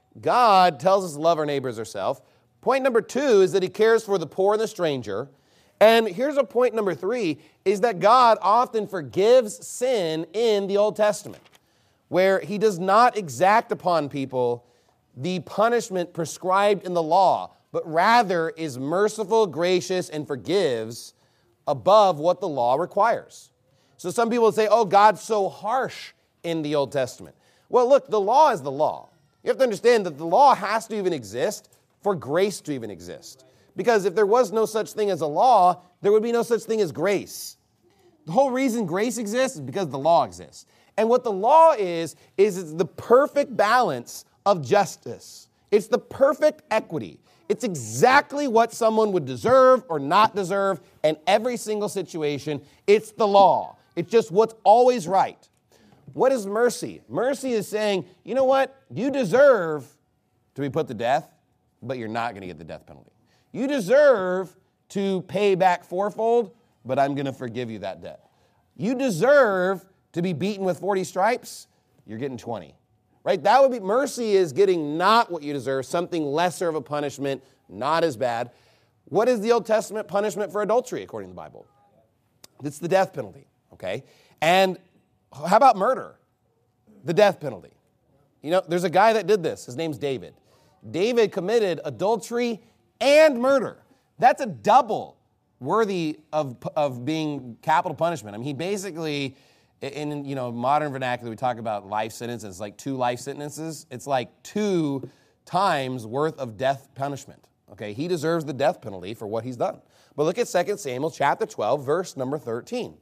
God tells us to love our neighbors ourselves. Point number two is that he cares for the poor and the stranger. And here's a point number three, is that God often forgives sin in the Old Testament, where he does not exact upon people the punishment prescribed in the law, but rather is merciful, gracious, and forgives above what the law requires. So some people say, oh, God's so harsh in the Old Testament. Well, look, the law is the law. You have to understand that the law has to even exist for grace to even exist. Because if there was no such thing as a law, there would be no such thing as grace. The whole reason grace exists is because the law exists. And what the law is, is it's the perfect balance of justice. It's the perfect equity. It's exactly what someone would deserve or not deserve in every single situation. It's the law. It's just what's always right. What is mercy? Mercy is saying, you know what? You deserve to be put to death, but you're not going to get the death penalty. You deserve to pay back fourfold, but I'm going to forgive you that debt. You deserve to be beaten with forty stripes, you're getting twenty. Right? That would be, mercy is getting not what you deserve, something lesser of a punishment, not as bad. What is the Old Testament punishment for adultery, according to the Bible? It's the death penalty, okay? And how about murder? The death penalty. You know, there's a guy that did this. His name's David. David committed adultery and murder. That's a double worthy of, of being capital punishment. I mean, he basically, in you know modern vernacular, we talk about life sentences, like two life sentences. It's like two times worth of death punishment. Okay, he deserves the death penalty for what he's done. But look at Second Samuel chapter twelve, verse number thirteen.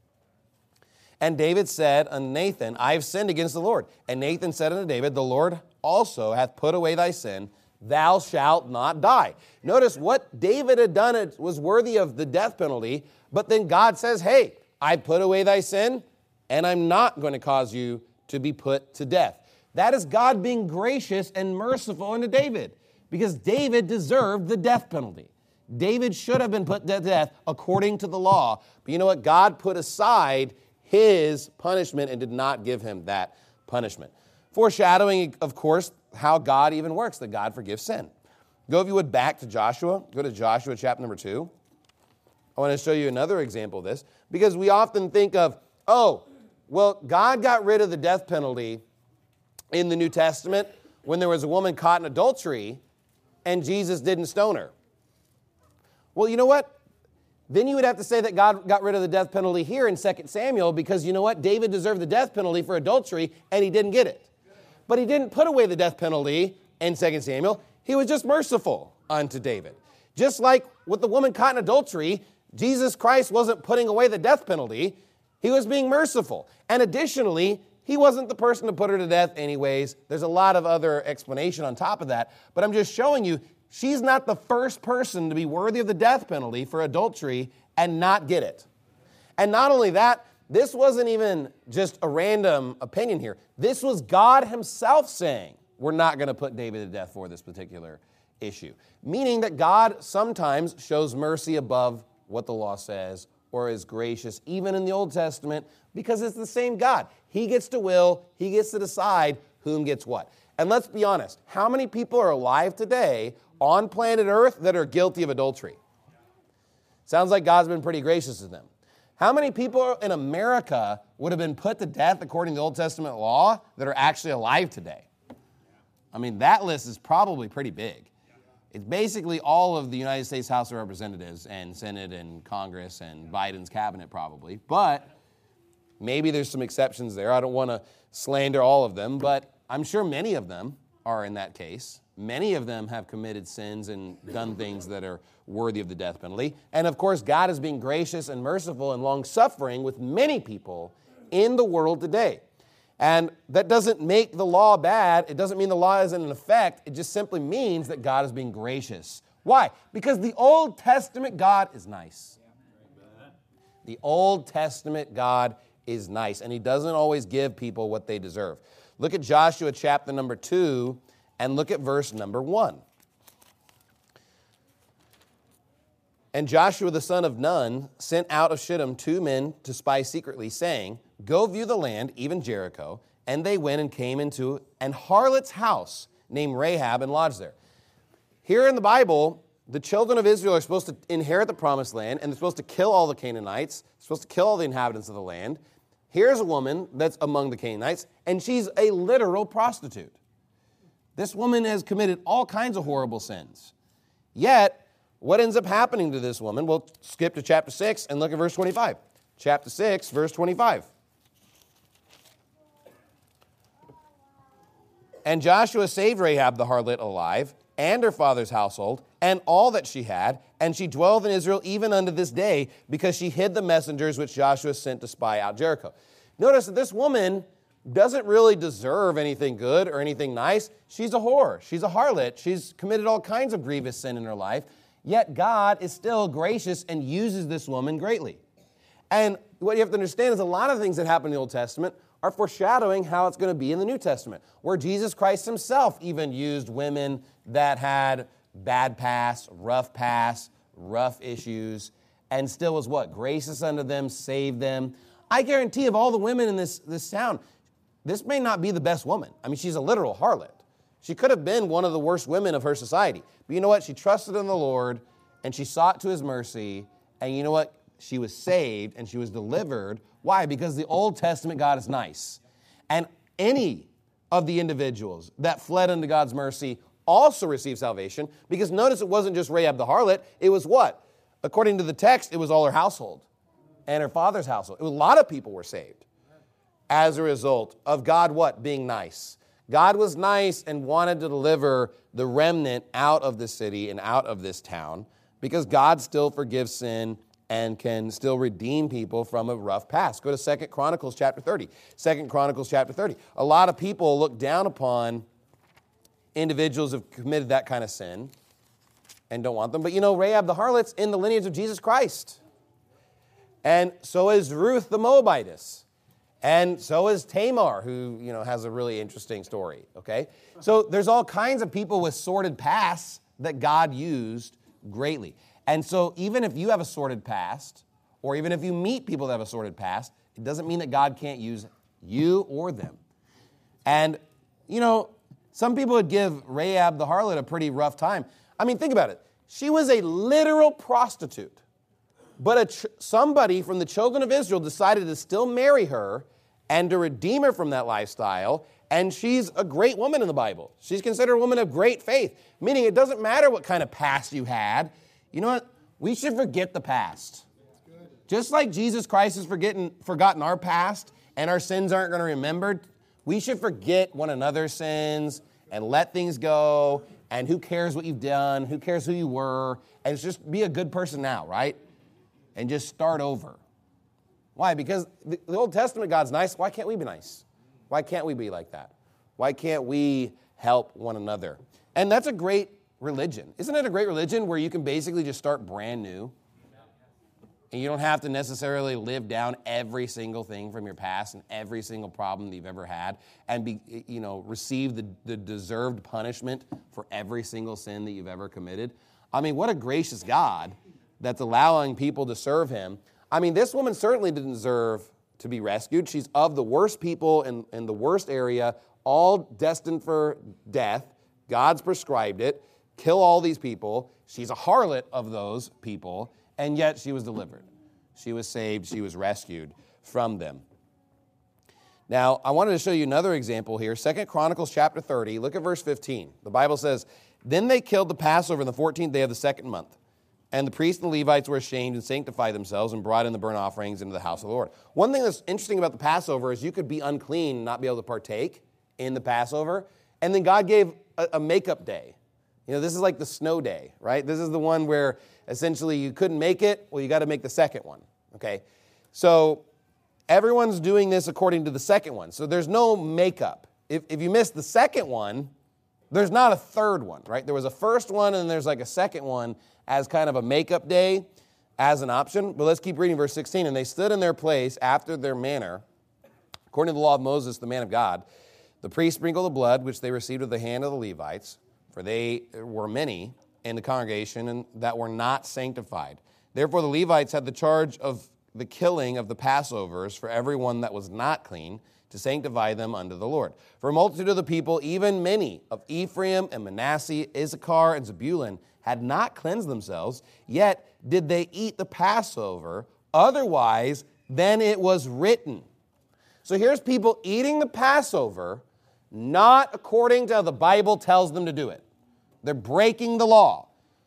And David said unto Nathan, I have sinned against the Lord. And Nathan said unto David, the Lord also hath put away thy sin. Thou shalt not die. Notice what David had done was worthy of the death penalty, but then God says, hey, I put away thy sin, and I'm not going to cause you to be put to death. That is God being gracious and merciful unto David, because David deserved the death penalty. David should have been put to death according to the law. But you know what? God put aside his punishment and did not give him that punishment. Foreshadowing, of course, how God even works, that God forgives sin. Go, if you would, back to Joshua. Go to Joshua chapter number two. I want to show you another example of this, because we often think of, oh, well, God got rid of the death penalty in the New Testament when there was a woman caught in adultery and Jesus didn't stone her. Well, you know what? Then you would have to say that God got rid of the death penalty here in Second Samuel, because you know what? David deserved the death penalty for adultery, and he didn't get it. But he didn't put away the death penalty in Second Samuel. He was just merciful unto David. Just like with the woman caught in adultery, Jesus Christ wasn't putting away the death penalty. He was being merciful. And additionally, he wasn't the person to put her to death anyways. There's a lot of other explanation on top of that. But I'm just showing you, she's not the first person to be worthy of the death penalty for adultery and not get it. And not only that, this wasn't even just a random opinion here. This was God himself saying, we're not going to put David to death for this particular issue. Meaning that God sometimes shows mercy above what the law says, or is gracious, even in the Old Testament, because it's the same God. He gets to will, he gets to decide whom gets what. And let's be honest, how many people are alive today on planet Earth that are guilty of adultery? Sounds like God's been pretty gracious to them. How many people in America would have been put to death according to the Old Testament law that are actually alive today? I mean, that list is probably pretty big. It's basically all of the United States House of Representatives and Senate and Congress and Biden's cabinet probably. But maybe there's some exceptions there. I don't want to slander all of them, but I'm sure many of them are in that case. Many of them have committed sins and done things that are worthy of the death penalty. And of course, God is being gracious and merciful and long-suffering with many people in the world today. And that doesn't make the law bad. It doesn't mean the law isn't in effect. It just simply means that God is being gracious. Why? Because the Old Testament God is nice. The Old Testament God is nice, and he doesn't always give people what they deserve. Look at Joshua chapter number two, and look at verse number one. And Joshua the son of Nun sent out of Shittim two men to spy secretly, saying, go view the land, even Jericho. And they went and came into an harlot's house named Rahab and lodged there. Here in the Bible, the children of Israel are supposed to inherit the promised land, and they're supposed to kill all the Canaanites, supposed to kill all the inhabitants of the land. Here's a woman that's among the Canaanites, and she's a literal prostitute. This woman has committed all kinds of horrible sins. Yet, what ends up happening to this woman? We'll skip to chapter six and look at verse twenty-five. Chapter six, verse twenty-five. And Joshua saved Rahab the harlot alive, and her father's household, and all that she had, and she dwelled in Israel even unto this day, because she hid the messengers which Joshua sent to spy out Jericho. Notice that this woman doesn't really deserve anything good or anything nice. She's a whore. She's a harlot. She's committed all kinds of grievous sin in her life, yet God is still gracious and uses this woman greatly. And what you have to understand is a lot of things that happen in the Old Testament are foreshadowing how it's going to be in the New Testament, where Jesus Christ himself even used women that had bad past, rough past, rough issues, and still was what? Gracious unto them, saved them. I guarantee of all the women in this, this town, this may not be the best woman. I mean, she's a literal harlot. She could have been one of the worst women of her society. But you know what? She trusted in the Lord, and she sought to his mercy, and you know what? She was saved, and she was delivered. Why? Because the Old Testament God is nice. And any of the individuals that fled unto God's mercy also received salvation. Because notice it wasn't just Rahab the harlot. It was what? According to the text, it was all her household and her father's household. It was, a lot of people were saved as a result of God what? Being nice. God was nice and wanted to deliver the remnant out of the city and out of this town because God still forgives sin and can still redeem people from a rough past. Go to Second Chronicles chapter thirty. Second Chronicles chapter thirty. A lot of people look down upon individuals who have committed that kind of sin and don't want them. But you know, Rahab the harlot's in the lineage of Jesus Christ. And so is Ruth the Moabitess. And so is Tamar, who, you know, has a really interesting story, okay? So there's all kinds of people with sordid pasts that God used greatly. And so even if you have a sordid past, or even if you meet people that have a sordid past, it doesn't mean that God can't use you or them. And, you know, some people would give Rahab the harlot a pretty rough time. I mean, think about it. She was a literal prostitute. But a ch- somebody from the children of Israel decided to still marry her and to redeem her from that lifestyle. And she's a great woman in the Bible. She's considered a woman of great faith, meaning it doesn't matter what kind of past you had. You know what? We should forget the past. Just like Jesus Christ has forgotten, forgotten our past and our sins aren't going to be remembered, we should forget one another's sins and let things go. And who cares what you've done? Who cares who you were? And just be a good person now, right? And just start over. Why? Because the Old Testament God's nice. Why can't we be nice? Why can't we be like that? Why can't we help one another? And that's a great religion. Isn't it a great religion where you can basically just start brand new? And you don't have to necessarily live down every single thing from your past and every single problem that you've ever had and be, you know, receive the, the deserved punishment for every single sin that you've ever committed. I mean, what a gracious God that's allowing people to serve him. I mean, this woman certainly didn't deserve to be rescued. She's of the worst people in, in the worst area, all destined for death. God's prescribed it. Kill all these people. She's a harlot of those people, and yet she was delivered. She was saved. She was rescued from them. Now, I wanted to show you another example here. Second Chronicles chapter thirty. Look at verse fifteen. The Bible says, "Then they killed the Passover on the fourteenth day of the second month. And the priests and the Levites were ashamed and sanctified themselves and brought in the burnt offerings into the house of the Lord." One thing that's interesting about the Passover is you could be unclean and not be able to partake in the Passover. And then God gave a, a makeup day. You know, this is like the snow day, right? This is the one where essentially you couldn't make it. Well, you got to make the second one, okay? So everyone's doing this according to the second one. So there's no makeup. If, if you miss the second one, there's not a third one, right? There was a first one and there's like a second one as kind of a makeup day as an option. But let's keep reading verse sixteen. "And they stood in their place after their manner, according to the law of Moses, the man of God. The priests sprinkled the blood, which they received of the hand of the Levites, for they were many in the congregation and that were not sanctified. Therefore the Levites had the charge of the killing of the Passovers for everyone that was not clean, to sanctify them unto the Lord. For a multitude of the people, even many of Ephraim and Manasseh, Issachar and Zebulun, had not cleansed themselves, yet did they eat the Passover, otherwise than it was written." So here's people eating the Passover, not according to how the Bible tells them to do it. They're breaking the law.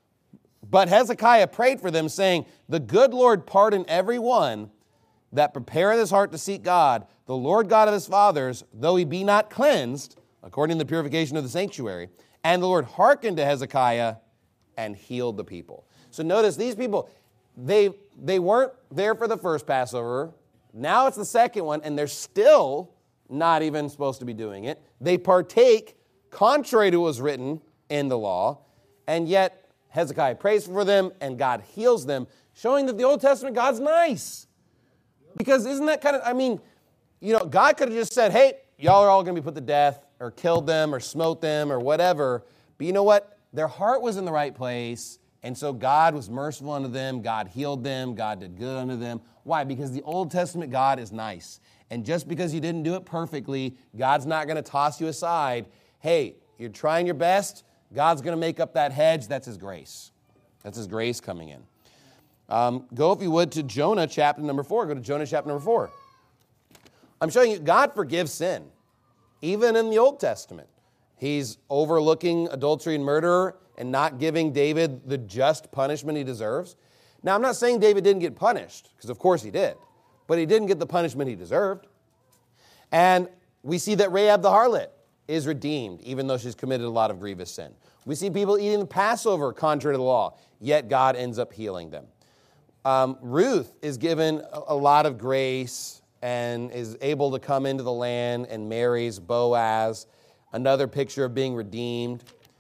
But Hezekiah prayed for them, saying, "The good Lord pardon every one that prepareth his heart to seek God, the Lord God of his fathers, though he be not cleansed, according to the purification of the sanctuary." And the Lord hearkened to Hezekiah and healed the people. So notice these people, they, they weren't there for the first Passover. Now it's the second one, and they're still not even supposed to be doing it. They partake contrary to what was written in the law, and yet Hezekiah prays for them, and God heals them, showing that the Old Testament God's nice. Because isn't that kind of, I mean, you know, God could have just said, "Hey, y'all are all going to be put to death," or killed them, or smote them, or whatever. But you know what? Their heart was in the right place, and so God was merciful unto them. God healed them. God did good unto them. Why? Because the Old Testament God is nice. And just because you didn't do it perfectly, God's not going to toss you aside. Hey, you're trying your best. God's going to make up that hedge. That's his grace. That's his grace coming in. Um, go, if you would, to Jonah chapter number four. Go to Jonah chapter number four. I'm showing you God forgives sin. even in the Old Testament. He's overlooking adultery and murder and not giving David the just punishment he deserves. Now, I'm not saying David didn't get punished, because of course he did, but he didn't get the punishment he deserved. And we see that Rahab the harlot is redeemed, even though she's committed a lot of grievous sin. We see people eating the Passover contrary to the law, yet God ends up healing them. Um, Ruth is given a, a lot of grace and is able to come into the land and marries Boaz, another picture of being redeemed.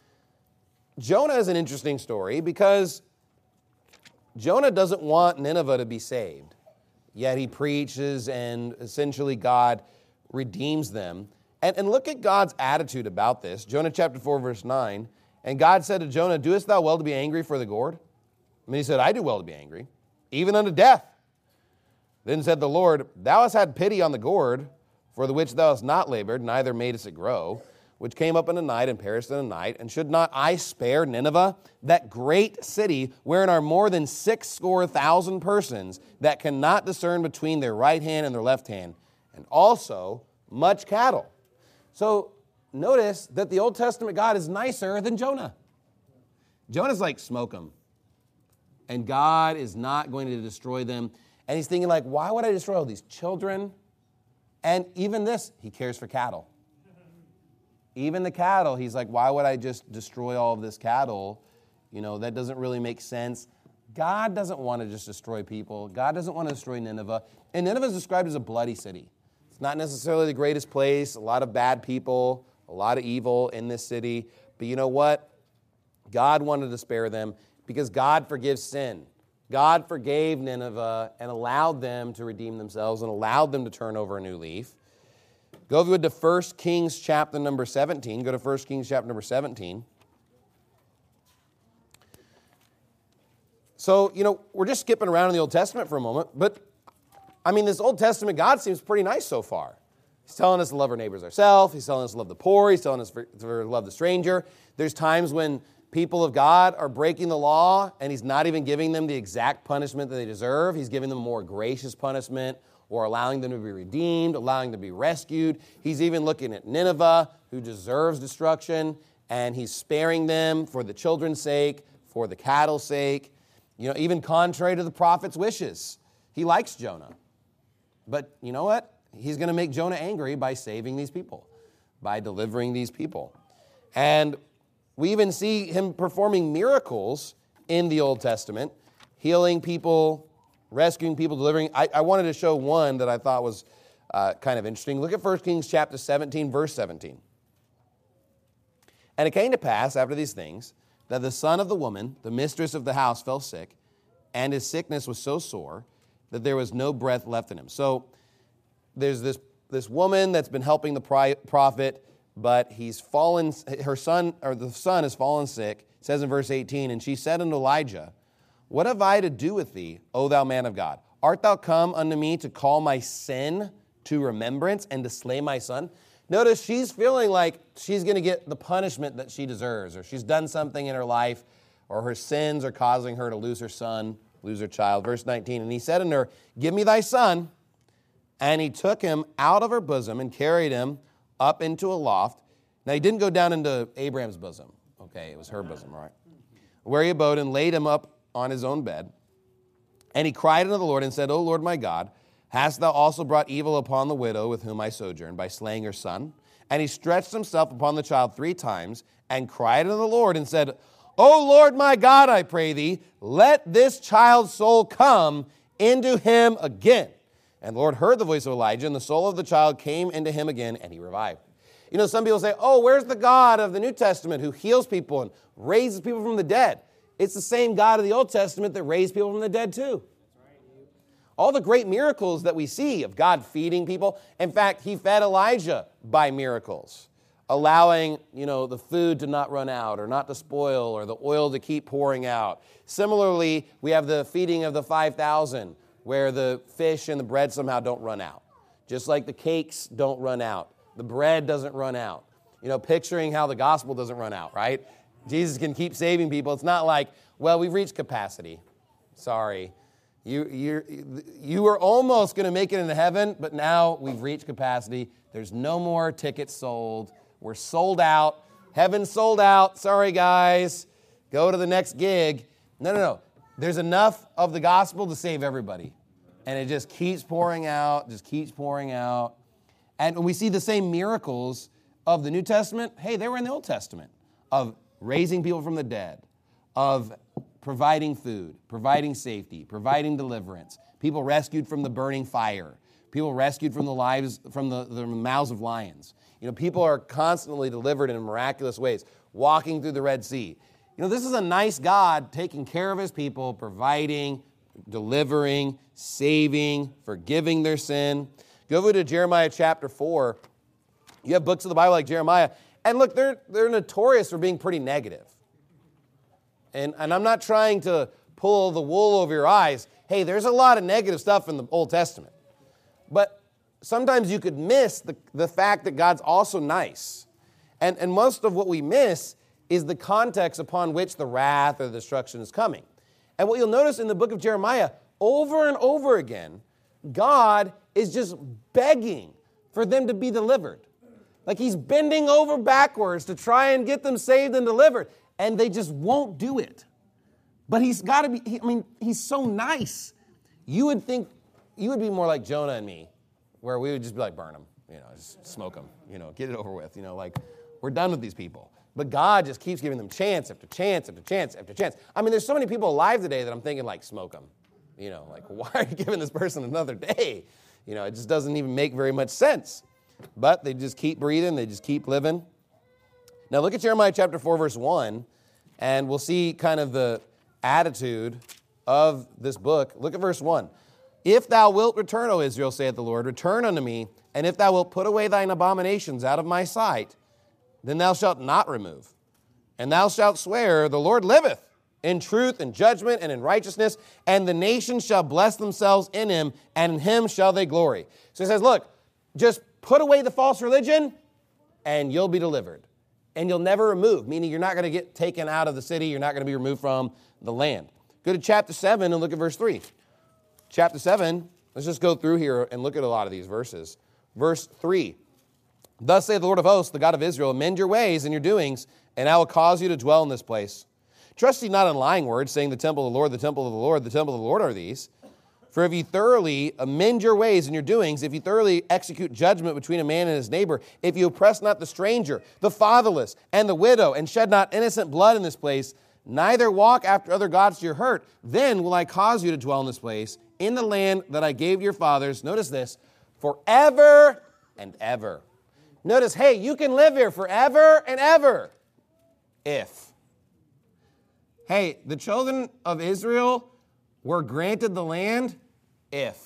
Jonah is an interesting story because Jonah doesn't want Nineveh to be saved, yet he preaches and essentially God redeems them. And, and look at God's attitude about this. Jonah chapter four, verse nine. And God said to Jonah, doest thou well to be angry for the gourd? And he said, I do well to be angry, even unto death. Then said the Lord, thou hast had pity on the gourd, for the which thou hast not labored, neither madest it grow, which came up in a night and perished in a night. And should not I spare Nineveh, that great city, wherein are more than six score thousand persons, that cannot discern between their right hand and their left hand, and also much cattle? So notice that the Old Testament God is nicer than Jonah. Jonah's like, smoke them. And God is not going to destroy them. And he's thinking like, why would I destroy all these children? And even this, he cares for cattle. Even the cattle, he's like, why would I just destroy all of this cattle? You know, that doesn't really make sense. God doesn't want to just destroy people. God doesn't want to destroy Nineveh. And Nineveh is described as a bloody city. It's not necessarily the greatest place, a lot of bad people, a lot of evil in this city. But you know what? God wanted to spare them because God forgives sin. God forgave Nineveh and allowed them to redeem themselves and allowed them to turn over a new leaf. Go over to First Kings chapter number seventeen. Go to First Kings chapter number seventeen. So, you know, we're just skipping around in the Old Testament for a moment, but, I mean, this Old Testament God seems pretty nice so far. He's telling us to love our neighbors ourselves. He's telling us to love the poor. He's telling us to love the stranger. There's times when people of God are breaking the law, and he's not even giving them the exact punishment that they deserve. He's giving them a more gracious punishment, or allowing them to be redeemed, allowing them to be rescued. He's even looking at Nineveh, who deserves destruction, and he's sparing them for the children's sake, for the cattle's sake, you know, even contrary to the prophet's wishes. He likes Jonah. But you know what? He's going to make Jonah angry by saving these people, by delivering these people. And we even see him performing miracles in the Old Testament, healing people, rescuing people, delivering. I, I wanted to show one that I thought was uh, kind of interesting. Look at First Kings chapter seventeen, verse seventeen. And it came to pass after these things that the son of the woman, the mistress of the house, fell sick, and his sickness was so sore that there was no breath left in him. So there's this, this woman that's been helping the pri- prophet, but he's fallen, her son, or the son has fallen sick. It says in verse eighteen, and she said unto Elijah, what have I to do with thee, O thou man of God? Art thou come unto me to call my sin to remembrance and to slay my son? Notice she's feeling like she's going to get the punishment that she deserves, or she's done something in her life, or her sins are causing her to lose her son, lose her child. Verse nineteen, and he said unto her, give me thy son. And he took him out of her bosom and carried him up into a loft. Now, he didn't go down into Abraham's bosom. Okay, it was her bosom, right? Where he abode and laid him up on his own bed. And he cried unto the Lord and said, O Lord my God, hast thou also brought evil upon the widow with whom I sojourn by slaying her son? And he stretched himself upon the child three times and cried unto the Lord and said, O Lord my God, I pray thee, let this child's soul come into him again. And the Lord heard the voice of Elijah, and the soul of the child came into him again, and he revived. You know, some people say, oh, where's the God of the New Testament who heals people and raises people from the dead? It's the same God of the Old Testament that raised people from the dead too. All the great miracles that we see of God feeding people. In fact, he fed Elijah by miracles, allowing, you know, the food to not run out or not to spoil or the oil to keep pouring out. Similarly, we have the feeding of the five thousand where the fish and the bread somehow don't run out. Just like the cakes don't run out. The bread doesn't run out. You know, picturing how the gospel doesn't run out, right? Jesus can keep saving people. It's not like, well, we've reached capacity. Sorry. You, you're, you were almost going to make it into heaven, but now we've reached capacity. There's no more tickets sold. We're sold out. Heaven's sold out. Sorry, guys. Go to the next gig. No, no, no. There's enough of the gospel to save everybody. And it just keeps pouring out, just keeps pouring out. And we see the same miracles of the New Testament. Hey, they were in the Old Testament, of raising people from the dead, of providing food, providing safety, providing deliverance, people rescued from the burning fire, people rescued from the lives, from the, the mouths of lions. You know, people are constantly delivered in miraculous ways, walking through the Red Sea. You know, this is a nice God taking care of his people, providing, delivering, saving, forgiving their sin. Go over to Jeremiah chapter four. You have books of the Bible like Jeremiah, and look, they're, they're notorious for being pretty negative. And, and I'm not trying to pull the wool over your eyes. Hey, there's a lot of negative stuff in the Old Testament. But sometimes you could miss the, the fact that God's also nice. And, and most of what we miss is the context upon which the wrath or the destruction is coming. And what you'll notice in the book of Jeremiah, over and over again, God is just begging for them to be delivered. Like he's bending over backwards to try and get them saved and delivered. And they just won't do it. But he's got to be, he, I mean, he's so nice. You would think, you would be more like Jonah and me, where we would just be like, burn them, you know, just smoke them, you know, get it over with, you know, like, we're done with these people. But God just keeps giving them chance after chance after chance after chance. I mean, there's so many people alive today that I'm thinking, like, smoke them. You know, like, why are you giving this person another day? You know, it just doesn't even make very much sense. But they just keep breathing. They just keep living. Now, look at Jeremiah chapter four, verse one, and we'll see kind of the attitude of this book. Look at verse one. If thou wilt return, O Israel, saith the Lord, return unto me, and if thou wilt put away thine abominations out of my sight, then thou shalt not remove. And thou shalt swear, the Lord liveth, in truth and judgment and in righteousness, and the nations shall bless themselves in him, and in him shall they glory. So he says, look, just put away the false religion, and you'll be delivered. And you'll never remove, meaning you're not going to get taken out of the city. You're not going to be removed from the land. Go to chapter seven and look at verse three. Chapter seven, let's just go through here and look at a lot of these verses. Verse three, thus saith the Lord of hosts, the God of Israel, amend your ways and your doings, and I will cause you to dwell in this place. Trust ye not in lying words, saying the temple of the Lord, the temple of the Lord, the temple of the Lord are these. For if ye thoroughly amend your ways and your doings, if ye thoroughly execute judgment between a man and his neighbor, if you oppress not the stranger, the fatherless, and the widow, and shed not innocent blood in this place, neither walk after other gods to your hurt, then will I cause you to dwell in this place, in the land that I gave your fathers, notice this, forever and ever. Notice, hey, you can live here forever and ever, if. Hey, the children of Israel were granted the land, if.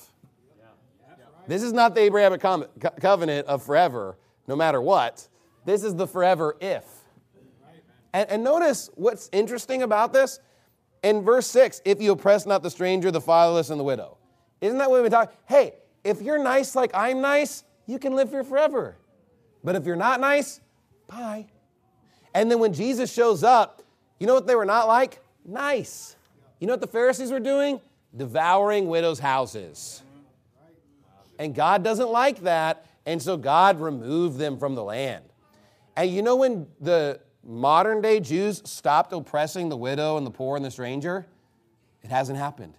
This is not the Abrahamic com- co- covenant of forever, no matter what. This is the forever if. And, and notice what's interesting about this. In verse six, if you oppress not the stranger, the fatherless, and the widow. Isn't that what we've been talking? Hey, if you're nice like I'm nice, you can live here forever. But if you're not nice, bye. And then when Jesus shows up, you know what they were not like? Nice. You know what the Pharisees were doing? Devouring widows' houses. And God doesn't like that, and so God removed them from the land. And you know when the modern day Jews stopped oppressing the widow and the poor and the stranger? It hasn't happened.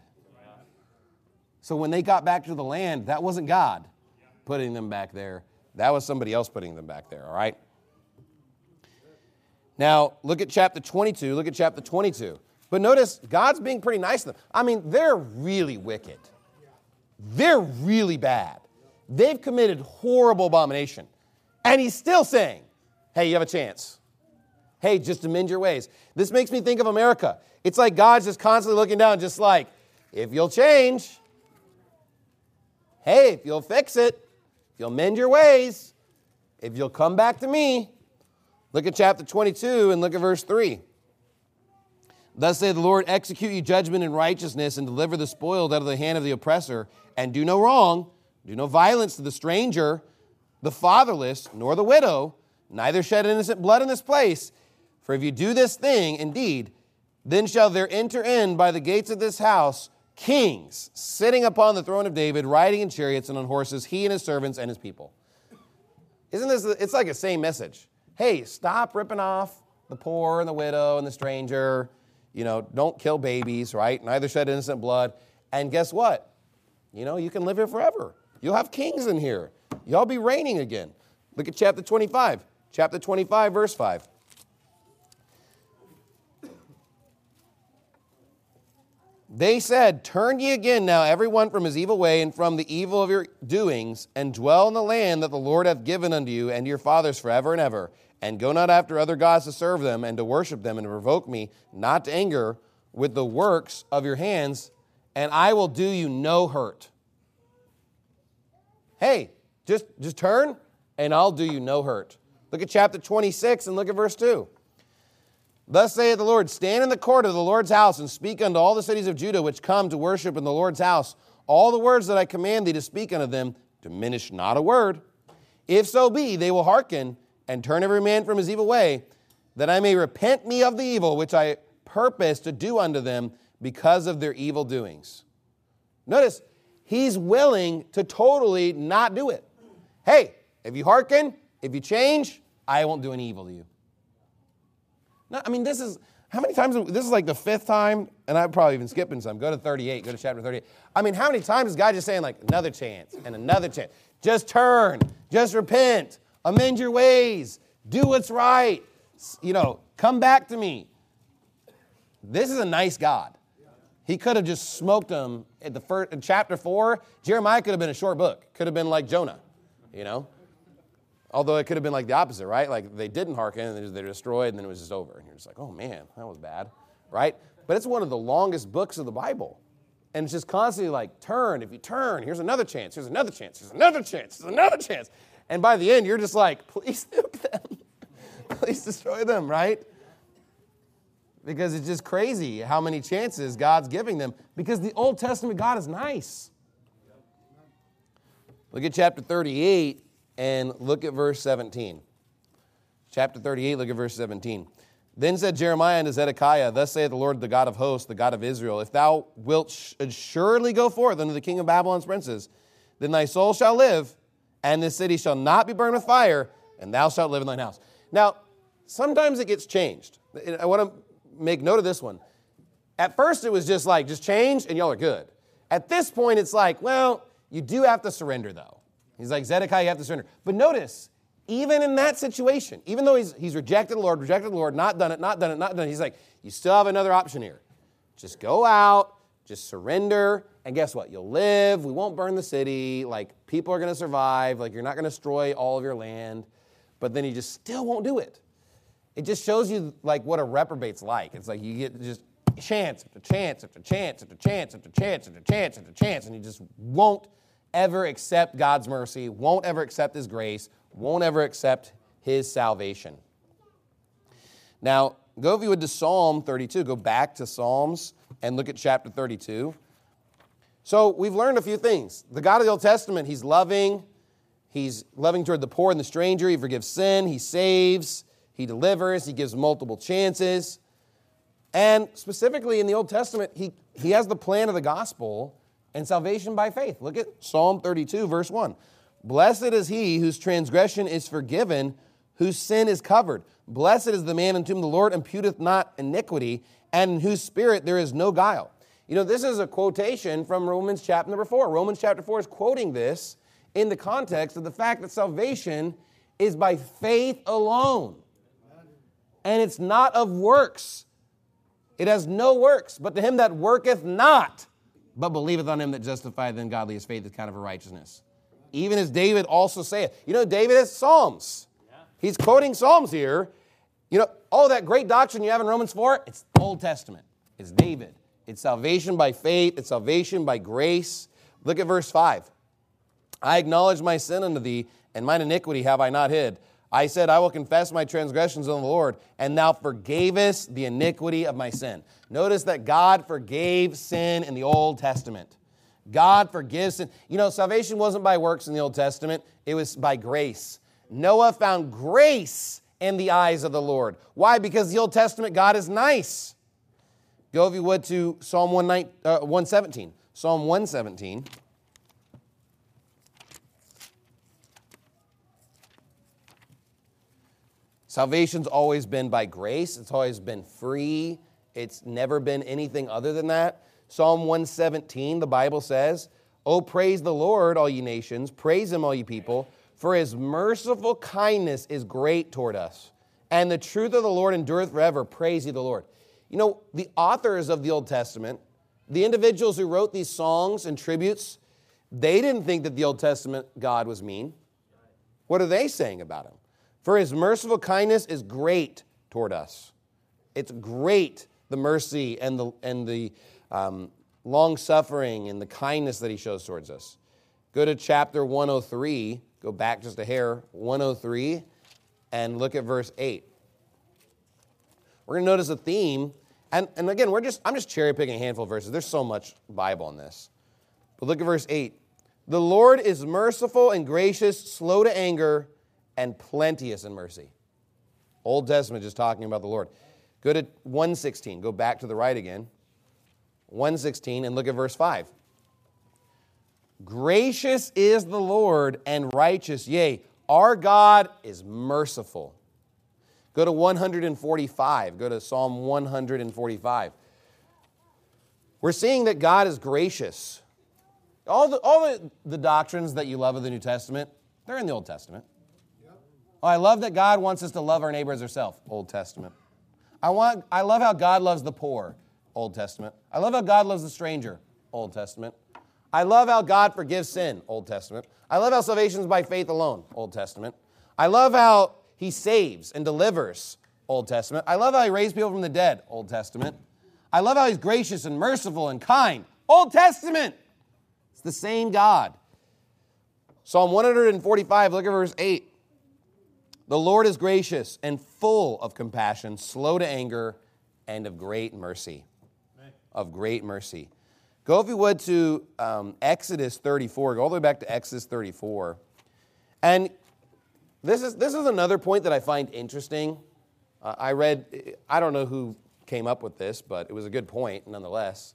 So when they got back to the land, that wasn't God putting them back there. That was somebody else putting them back there, all right? Now, look at chapter twenty-two. Look at chapter twenty-two. But notice, God's being pretty nice to them. I mean, they're really wicked. They're really bad. They've committed horrible abomination. And he's still saying, hey, you have a chance. Hey, just amend your ways. This makes me think of America. It's like God's just constantly looking down, just like, if you'll change, hey, if you'll fix it, if you'll mend your ways, if you'll come back to me. Look at chapter twenty-two and look at verse three. Thus saith the Lord, execute ye judgment in righteousness, and deliver the spoiled out of the hand of the oppressor, and do no wrong, do no violence to the stranger, the fatherless, nor the widow, neither shed innocent blood in this place. For if you do this thing, indeed, then shall there enter in by the gates of this house kings sitting upon the throne of David, riding in chariots and on horses, he and his servants and his people. Isn't this, it's like a same message. Hey, stop ripping off the poor and the widow and the stranger. You know, don't kill babies, right? Neither shed innocent blood. And guess what? You know, you can live here forever. You'll have kings in here. You'll be reigning again. Look at chapter twenty-five. Chapter twenty-five, verse five. They said, turn ye again now, every one from his evil way and from the evil of your doings, and dwell in the land that the Lord hath given unto you and your fathers forever and ever. And go not after other gods to serve them and to worship them and to provoke me not to anger with the works of your hands, and I will do you no hurt. Hey, just, just turn and I'll do you no hurt. Look at chapter twenty-six and look at verse two. Thus saith the Lord, stand in the court of the Lord's house and speak unto all the cities of Judah which come to worship in the Lord's house all the words that I command thee to speak unto them, diminish not a word. If so be, they will hearken and turn every man from his evil way, that I may repent me of the evil which I purpose to do unto them because of their evil doings. Notice, he's willing to totally not do it. Hey, if you hearken, if you change, I won't do any evil to you. No, I mean, this is, how many times, this is like the fifth time, and I'm probably even skipping some. Go to thirty-eight, go to chapter thirty-eight. I mean, how many times is God just saying, like, another chance and another chance? Just turn, just repent, amend your ways, do what's right, you know, come back to me. This is a nice God. He could have just smoked them at the first, in chapter four. Jeremiah could have been a short book, could have been like Jonah, you know. Although it could have been like the opposite, right? Like they didn't hearken and they're destroyed and then it was just over. And you're just like, oh man, that was bad, right? But it's one of the longest books of the Bible. And it's just constantly like, turn, if you turn, here's another chance, here's another chance, here's another chance, here's another chance. And by the end, you're just like, please nuke them. Please destroy them, right? Because it's just crazy how many chances God's giving them. Because the Old Testament God is nice. Look at chapter thirty-eight. And look at verse seventeen. Chapter thirty-eight, look at verse seventeen. Then said Jeremiah unto Zedekiah, thus saith the Lord, the God of hosts, the God of Israel, if thou wilt surely go forth unto the king of Babylon's princes, then thy soul shall live, and this city shall not be burned with fire, and thou shalt live in thine house. Now, sometimes it gets changed. I want to make note of this one. At first, it was just like, just change, and y'all are good. At this point, it's like, well, you do have to surrender, though. He's like, Zedekiah, you have to surrender. But notice, even in that situation, even though he's, he's rejected the Lord, rejected the Lord, not done it, not done it, not done it, he's like, you still have another option here. Just go out, just surrender, and guess what? You'll live, we won't burn the city, like, people are going to survive, like, you're not going to destroy all of your land, but then he just still won't do it. It just shows you, like, what a reprobate's like. It's like you get just chance after chance after chance after chance after chance after chance after chance, and you just won't ever accept God's mercy, won't ever accept his grace, won't ever accept his salvation. Now, go if you would to Psalm thirty-two. Go back to Psalms and look at chapter thirty-two. So we've learned a few things. The God of the Old Testament, he's loving. He's loving toward the poor and the stranger. He forgives sin. He saves. He delivers. He gives multiple chances. And specifically in the Old Testament, he, he has the plan of the gospel and salvation by faith. Look at Psalm thirty-two, verse one. Blessed is he whose transgression is forgiven, whose sin is covered. Blessed is the man unto whom the Lord imputeth not iniquity, and in whose spirit there is no guile. You know, this is a quotation from Romans chapter number four. Romans chapter four is quoting this in the context of the fact that salvation is by faith alone. And it's not of works. It has no works, but to him that worketh not, but believeth on him that justifieth, then godly his faith is kind of a righteousness. Even as David also saith. You know, David has Psalms. Yeah. He's quoting Psalms here. You know, all that great doctrine you have in Romans four, it's Old Testament. It's David. It's salvation by faith. It's salvation by grace. Look at verse five. I acknowledge my sin unto thee, and mine iniquity have I not hid. I said, I will confess my transgressions unto the Lord, and thou forgavest the iniquity of my sin. Notice that God forgave sin in the Old Testament. God forgives sin. You know, salvation wasn't by works in the Old Testament. It was by grace. Noah found grace in the eyes of the Lord. Why? Because the Old Testament God is nice. Go, if you would, to Psalm one seventeen. Psalm one seventeen. Salvation's always been by grace. It's always been free. It's never been anything other than that. Psalm one seventeen, the Bible says, "Oh, praise the Lord, all ye nations. Praise him, all ye people. For his merciful kindness is great toward us. And the truth of the Lord endureth forever. Praise ye the Lord." You know, the authors of the Old Testament, the individuals who wrote these songs and tributes, they didn't think that the Old Testament God was mean. What are they saying about him? For his merciful kindness is great toward us. It's great, the mercy and the and the um, long-suffering and the kindness that he shows towards us. Go to chapter one oh three, go back just a hair, one oh three, and look at verse eight. We're going to notice a theme, and, and again, we're just I'm just cherry-picking a handful of verses. There's so much Bible in this. But look at verse eight. "The Lord is merciful and gracious, slow to anger, and plenteous in mercy." Old Testament just talking about the Lord. Go to one sixteen. Go back to the right again. one sixteen, and look at verse five. "Gracious is the Lord and righteous. Yea, our God is merciful." Go to one forty-five. Go to Psalm one forty-five. We're seeing that God is gracious. All the, all the, the doctrines that you love of the New Testament, they're in the Old Testament. Oh, I love that God wants us to love our neighbor as ourselves. Old Testament. I want. I love how God loves the poor. Old Testament. I love how God loves the stranger. Old Testament. I love how God forgives sin. Old Testament. I love how salvation is by faith alone. Old Testament. I love how he saves and delivers. Old Testament. I love how he raised people from the dead. Old Testament. I love how he's gracious and merciful and kind. Old Testament. It's the same God. Psalm one forty-five, look at verse eight. "The Lord is gracious and full of compassion, slow to anger, and of great mercy." Amen. Of great mercy. Go, if you would, to um, Exodus thirty-four. Go all the way back to Exodus thirty-four. And this is this is another point that I find interesting. Uh, I read, I don't know who came up with this, but it was a good point nonetheless.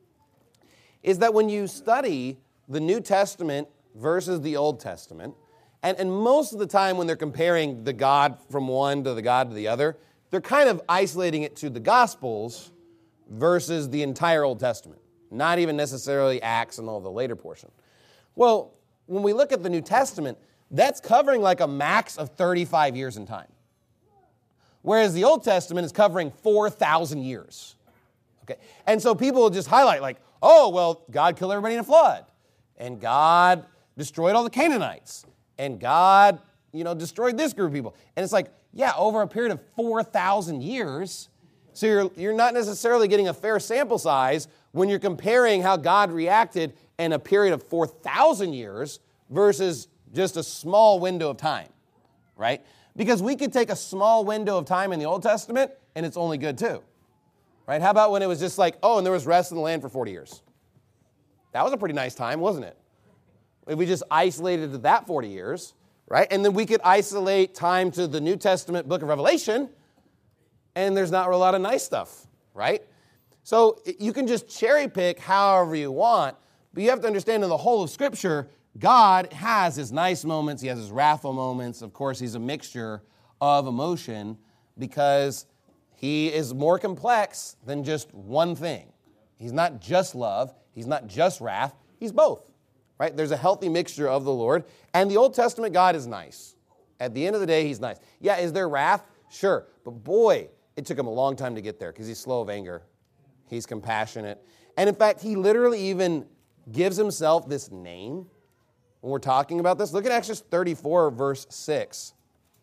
Is that when you study the New Testament versus the Old Testament, And, and most of the time when they're comparing the God from one to the God to the other, they're kind of isolating it to the Gospels versus the entire Old Testament, not even necessarily Acts and all the later portion. Well, when we look at the New Testament, that's covering like a max of thirty-five years in time, whereas the Old Testament is covering four thousand years. Okay, and so people will just highlight like, oh, well, God killed everybody in a flood, and God destroyed all the Canaanites, and God, you know, destroyed this group of people. And it's like, yeah, over a period of four thousand years. So you're, you're not necessarily getting a fair sample size when you're comparing how God reacted in a period of four thousand years versus just a small window of time, right? Because we could take a small window of time in the Old Testament and it's only good too, right? How about when it was just like, oh, and there was rest in the land for forty years? That was a pretty nice time, wasn't it? If we just isolated to that forty years, right? And then we could isolate time to the New Testament book of Revelation, and there's not a lot of nice stuff, right? So you can just cherry pick however you want, but you have to understand in the whole of Scripture, God has his nice moments, he has his wrathful moments. Of course, he's a mixture of emotion because he is more complex than just one thing. He's not just love, he's not just wrath, he's both. Right? There's a healthy mixture of the Lord. And the Old Testament God is nice. At the end of the day, he's nice. Yeah, is there wrath? Sure. But boy, it took him a long time to get there because he's slow of anger. He's compassionate. And in fact, he literally even gives himself this name when we're talking about this. Look at Exodus thirty-four, verse six.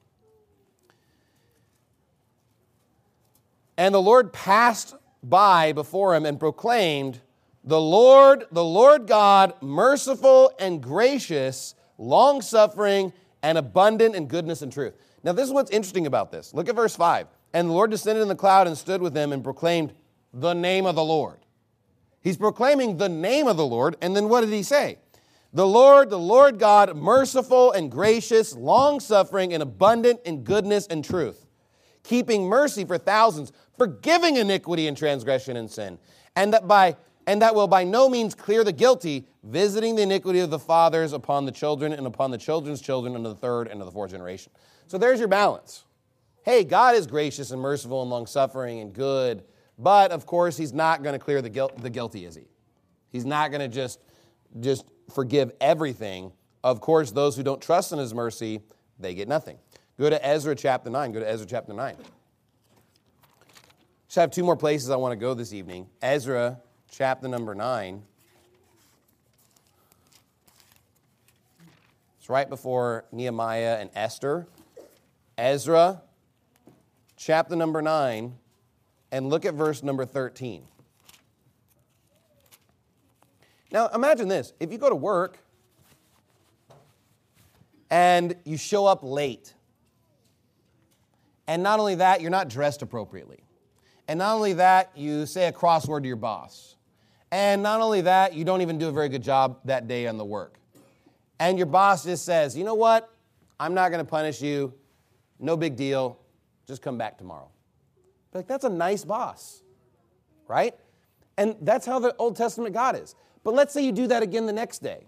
"And the Lord passed by before him and proclaimed, The Lord, the Lord God, merciful and gracious, long-suffering and abundant in goodness and truth." Now, this is what's interesting about this. Look at verse five. "And the Lord descended in the cloud and stood with them and proclaimed the name of the Lord." He's proclaiming the name of the Lord, and then what did he say? "The Lord, the Lord God, merciful and gracious, long-suffering and abundant in goodness and truth." keeping mercy for thousands, forgiving iniquity and transgression and sin, and that by and that will by no means clear the guilty, visiting the iniquity of the fathers upon the children and upon the children's children unto the third and to the fourth generation. So there's your balance. Hey, God is gracious and merciful and long-suffering and good, but of course he's not going to clear the guilt, the guilty, is he? He's not going to just, just forgive everything. Of course, those who don't trust in his mercy, they get nothing. Go to Ezra chapter nine. Go to Ezra chapter nine. Just have two more places I want to go this evening. Ezra chapter number nine. It's right before Nehemiah and Esther. Ezra chapter number nine, and look at verse number thirteen. Now, imagine this. If you go to work and you show up late, and not only that, you're not dressed appropriately. And not only that, you say a crossword to your boss. And not only that, you don't even do a very good job that day on the work. And your boss just says, you know what? I'm not going to punish you. No big deal. Just come back tomorrow. Like, that's a nice boss, right? And that's how the Old Testament God is. But let's say you do that again the next day.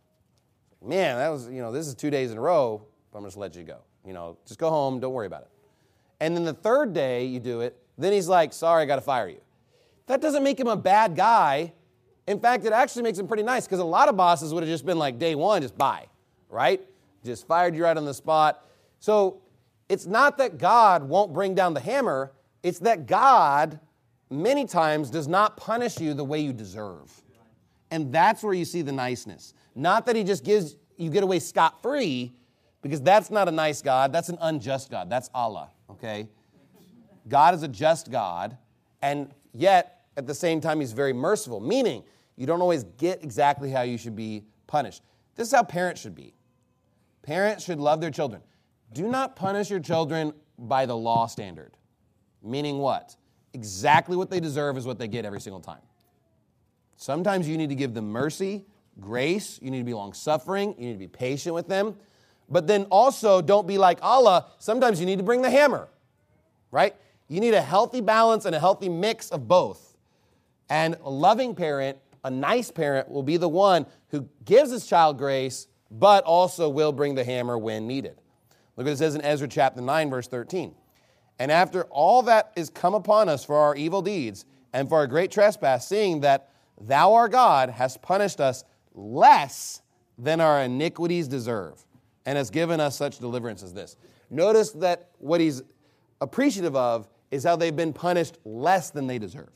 Man, that was, you know, this is two days in a row, but I'm just let you go. You know, just go home, don't worry about it. And then the third day you do it, then he's like, sorry, I got to fire you. That doesn't make him a bad guy. In fact, it actually makes him pretty nice, because a lot of bosses would have just been like, day one, just bye, right? Just fired you right on the spot. So it's not that God won't bring down the hammer. It's that God, many times, does not punish you the way you deserve. And that's where you see the niceness. Not that he just gives, you get away scot-free, because that's not a nice God. That's an unjust God. That's Allah, okay? God is a just God, and yet, at the same time, he's very merciful, meaning you don't always get exactly how you should be punished. This is how parents should be. Parents should love their children. Do not punish your children by the law standard. Meaning what? Exactly what they deserve is what they get every single time. Sometimes you need to give them mercy, grace, you need to be long-suffering, you need to be patient with them. But then also, don't be like Allah. Sometimes you need to bring the hammer, right? You need a healthy balance and a healthy mix of both. And a loving parent, a nice parent, will be the one who gives his child grace, but also will bring the hammer when needed. Look what it says in Ezra chapter nine, verse thirteen. And after all that is come upon us for our evil deeds and for our great trespass, seeing that thou, our God, hast punished us less than our iniquities deserve, and has given us such deliverance as this. Notice that what he's appreciative of is how they've been punished less than they deserve.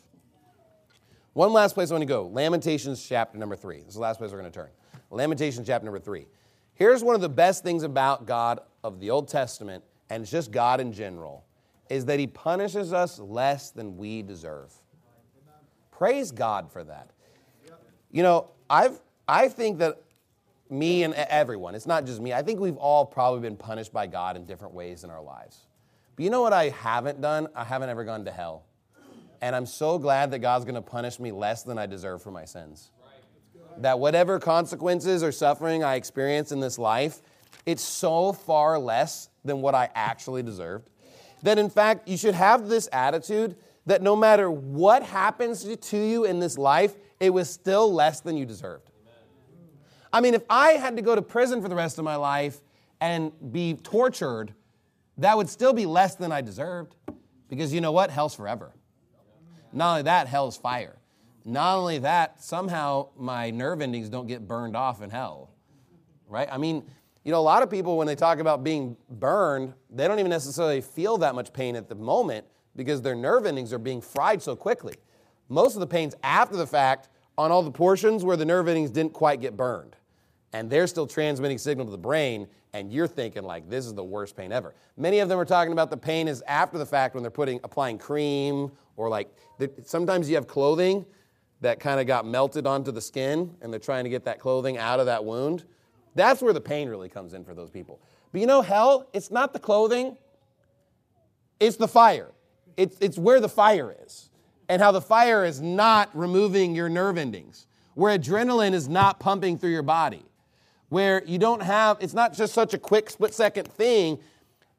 One last place I want to go, Lamentations chapter number three. This is the last place we're going to turn. Lamentations chapter number three. Here's one of the best things about God of the Old Testament, and it's just God in general, is that he punishes us less than we deserve. Praise God for that. You know, I've I think that me and everyone, it's not just me, I think we've all probably been punished by God in different ways in our lives. But you know what I haven't done? I haven't ever gone to hell. And I'm so glad that God's going to punish me less than I deserve for my sins. That whatever consequences or suffering I experience in this life, it's so far less than what I actually deserved. That in fact, you should have this attitude that no matter what happens to you in this life, it was still less than you deserved. I mean, if I had to go to prison for the rest of my life and be tortured, that would still be less than I deserved. Because you know what? Hell's forever. Not only that, hell's fire. Not only that, somehow my nerve endings don't get burned off in hell. Right? I mean, you know, a lot of people, when they talk about being burned, they don't even necessarily feel that much pain at the moment because their nerve endings are being fried so quickly. Most of the pain's after the fact on all the portions where the nerve endings didn't quite get burned. And they're still transmitting signal to the brain, and you're thinking, like, this is the worst pain ever. Many of them are talking about the pain is after the fact when they're putting applying cream, or like, sometimes you have clothing that kind of got melted onto the skin, and they're trying to get that clothing out of that wound. That's where the pain really comes in for those people. But you know, hell, it's not the clothing, it's the fire. It's, it's where the fire is, and how the fire is not removing your nerve endings, where adrenaline is not pumping through your body, where you don't have, it's not just such a quick split-second thing.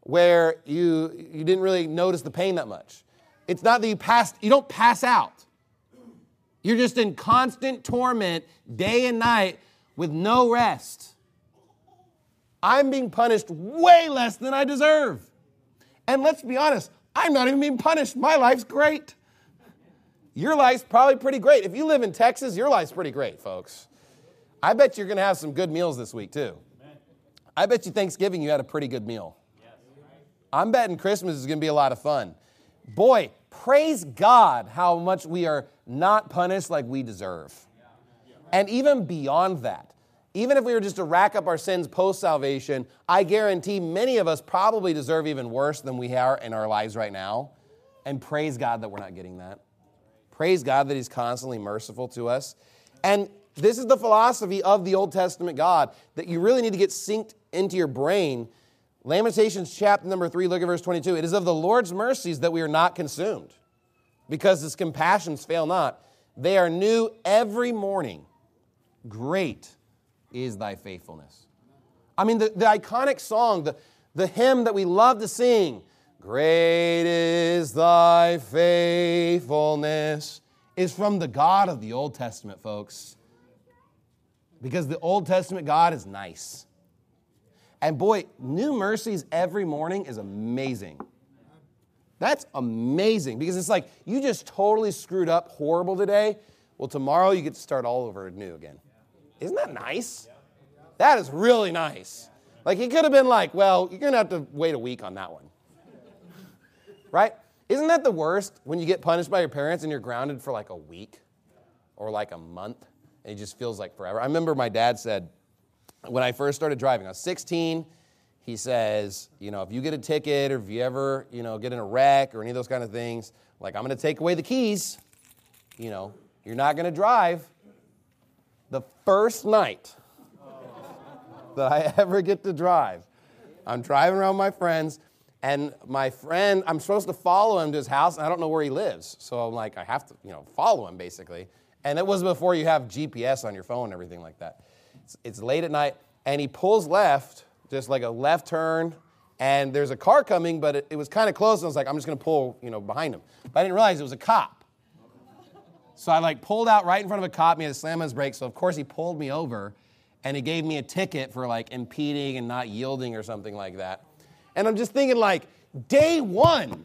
where you you didn't really notice the pain that much. It's not that you passed, you don't pass out. You're just in constant torment day and night with no rest. I'm being punished way less than I deserve. And let's be honest, I'm not even being punished. My life's great. Your life's probably pretty great. If you live in Texas, your life's pretty great, folks. I bet you're going to have some good meals this week, too. I bet you Thanksgiving you had a pretty good meal. I'm betting Christmas is going to be a lot of fun. Boy, praise God how much we are not punished like we deserve. And even beyond that, even if we were just to rack up our sins post-salvation, I guarantee many of us probably deserve even worse than we are in our lives right now. And praise God that we're not getting that. Praise God that He's constantly merciful to us. And this is the philosophy of the Old Testament God that you really need to get synced into your brain. Lamentations chapter number three, look at verse twenty-two. It is of the Lord's mercies that we are not consumed, because His compassions fail not. They are new every morning. Great is thy faithfulness. I mean, the, the iconic song, the, the hymn that we love to sing, great is thy faithfulness, is from the God of the Old Testament, folks. Because the Old Testament God is nice. And boy, new mercies every morning is amazing. That's amazing, because it's like you just totally screwed up horrible today. Well, tomorrow you get to start all over new again. Isn't that nice? That is really nice. Like, he could have been like, well, you're going to have to wait a week on that one. Right? Isn't that the worst when you get punished by your parents and you're grounded for like a week or like a month and it just feels like forever? I remember my dad said, when I first started driving, I was sixteen, he says, you know, if you get a ticket or if you ever, you know, get in a wreck or any of those kind of things, like, I'm going to take away the keys. You know, you're not going to drive. The first night that I ever get to drive, I'm driving around with my friends, and my friend, I'm supposed to follow him to his house, and I don't know where he lives. So I'm like, I have to, you know, follow him, basically. And it was before you have G P S on your phone and everything like that. It's, it's late at night, and he pulls left, just like a left turn, and there's a car coming, but it, it was kind of close, and I was like, I'm just going to pull, you know, behind him. But I didn't realize it was a cop. So I, like, pulled out right in front of a cop, and he had to slam on his brakes, so of course he pulled me over, and he gave me a ticket for, like, impeding and not yielding or something like that. And I'm just thinking, like, day one,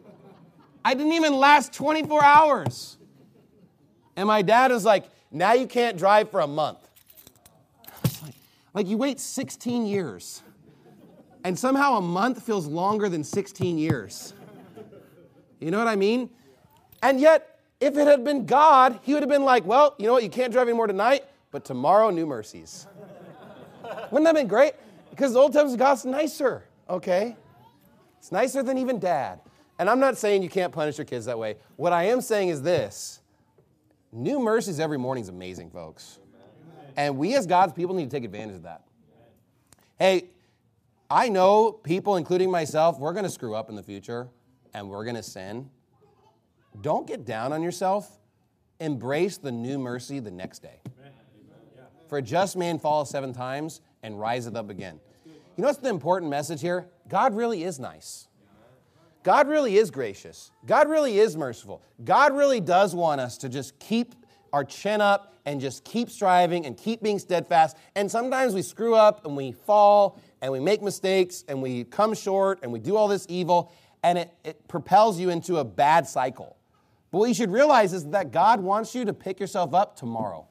I didn't even last twenty-four hours. And my dad was like, now you can't drive for a month. Like, like, you wait sixteen years, and somehow a month feels longer than sixteen years. You know what I mean? And yet, if it had been God, He would have been like, well, you know what, you can't drive anymore tonight, but tomorrow, new mercies. Wouldn't that have been great? Because the Old Testament God's nicer, okay? It's nicer than even Dad. And I'm not saying you can't punish your kids that way. What I am saying is this. New mercies every morning is amazing, folks. And we as God's people need to take advantage of that. Hey, I know people, including myself, we're going to screw up in the future, and we're going to sin. Don't get down on yourself. Embrace the new mercy the next day. For a just man falleth seven times and riseth up again. You know what's the important message here? God really is nice. God really is gracious. God really is merciful. God really does want us to just keep our chin up and just keep striving and keep being steadfast. And sometimes we screw up and we fall and we make mistakes and we come short and we do all this evil, and it, it propels you into a bad cycle. But what you should realize is that God wants you to pick yourself up tomorrow.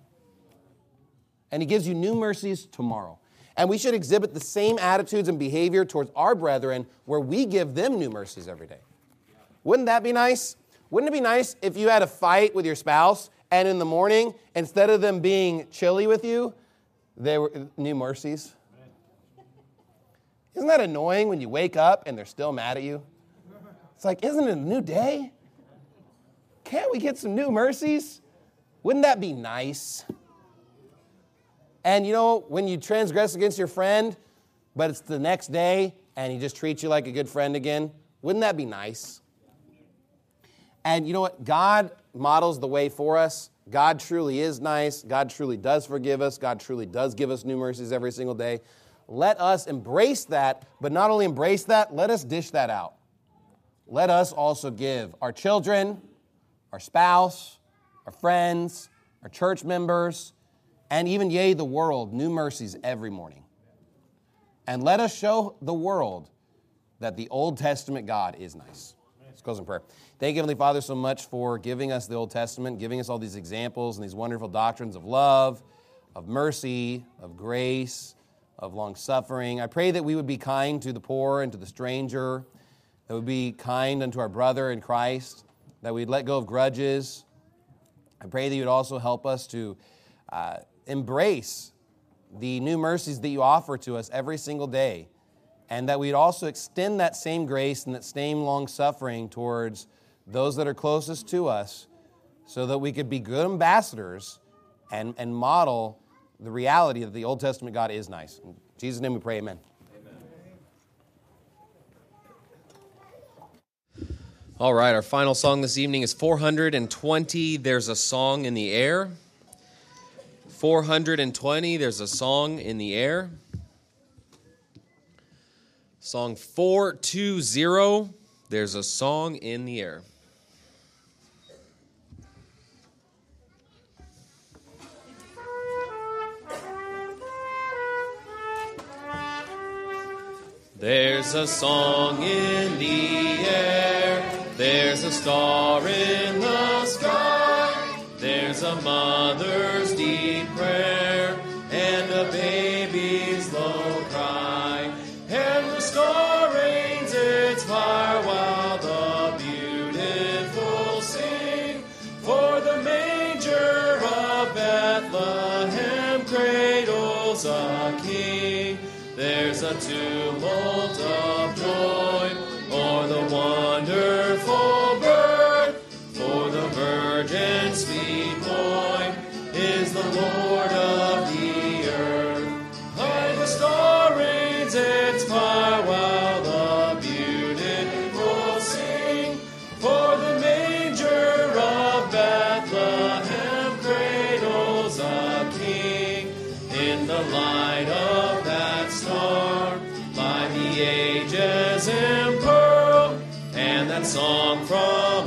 And He gives you new mercies tomorrow. And we should exhibit the same attitudes and behavior towards our brethren where we give them new mercies every day. Wouldn't that be nice? Wouldn't it be nice if you had a fight with your spouse and in the morning, instead of them being chilly with you, they were new mercies? Isn't that annoying when you wake up and they're still mad at you? It's like, isn't it a new day? Can't we get some new mercies? Wouldn't that be nice? And you know, when you transgress against your friend, but it's the next day, and he just treats you like a good friend again, wouldn't that be nice? And you know what? God models the way for us. God truly is nice. God truly does forgive us. God truly does give us new mercies every single day. let us embrace that, but not only embrace that, let us dish that out. Let us also give our children, our spouse, our friends, our church members, and even, yea, the world, new mercies every morning. And let us show the world that the Old Testament God is nice. Let's close in prayer. Thank you, Heavenly Father, so much for giving us the Old Testament, giving us all these examples and these wonderful doctrines of love, of mercy, of grace, of long-suffering. I pray that we would be kind to the poor and to the stranger, that we would be kind unto our brother in Christ, that we'd let go of grudges. I pray that you would also help us to uh, embrace the new mercies that you offer to us every single day, and that we'd also extend that same grace and that same long-suffering towards those that are closest to us, so that we could be good ambassadors and, and model the reality that the Old Testament God is nice. In Jesus' name we pray, amen. All right, our final song this evening is four hundred twenty, There's a Song in the Air. four hundred twenty, There's a Song in the Air. Song four twenty, There's a Song in the Air. There's a song in the air, there's a star in the sky, there's a mother's deep prayer, and a baby's low cry, and the star rains its fire while the beautiful sing, for the manger of Bethlehem cradles a king. There's a tumult of joy o'er the wonderful birth, for the virgin sweet boy is the Lord of the earth. And the star rains its fire while the beautiful sing, for the manger of Bethlehem cradles a king. In the light of that star, by the ages impearled, and that song from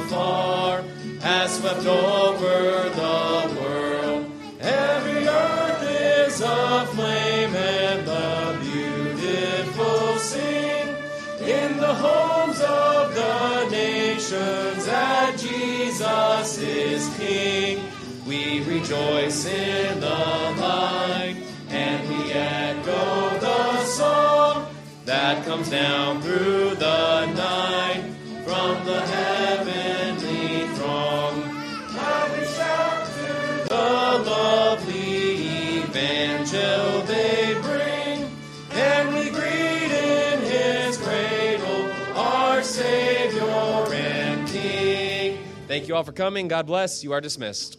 afar has swept over the world. Every earth is aflame, and the beautiful sing in the homes of the nations that Jesus is King. We rejoice in the light, and we echo the song that comes down through the night from the heavenly throng. And we shout to the lovely evangel they bring, and we greet in his cradle our Savior and King. Thank you all for coming. God bless. You are dismissed.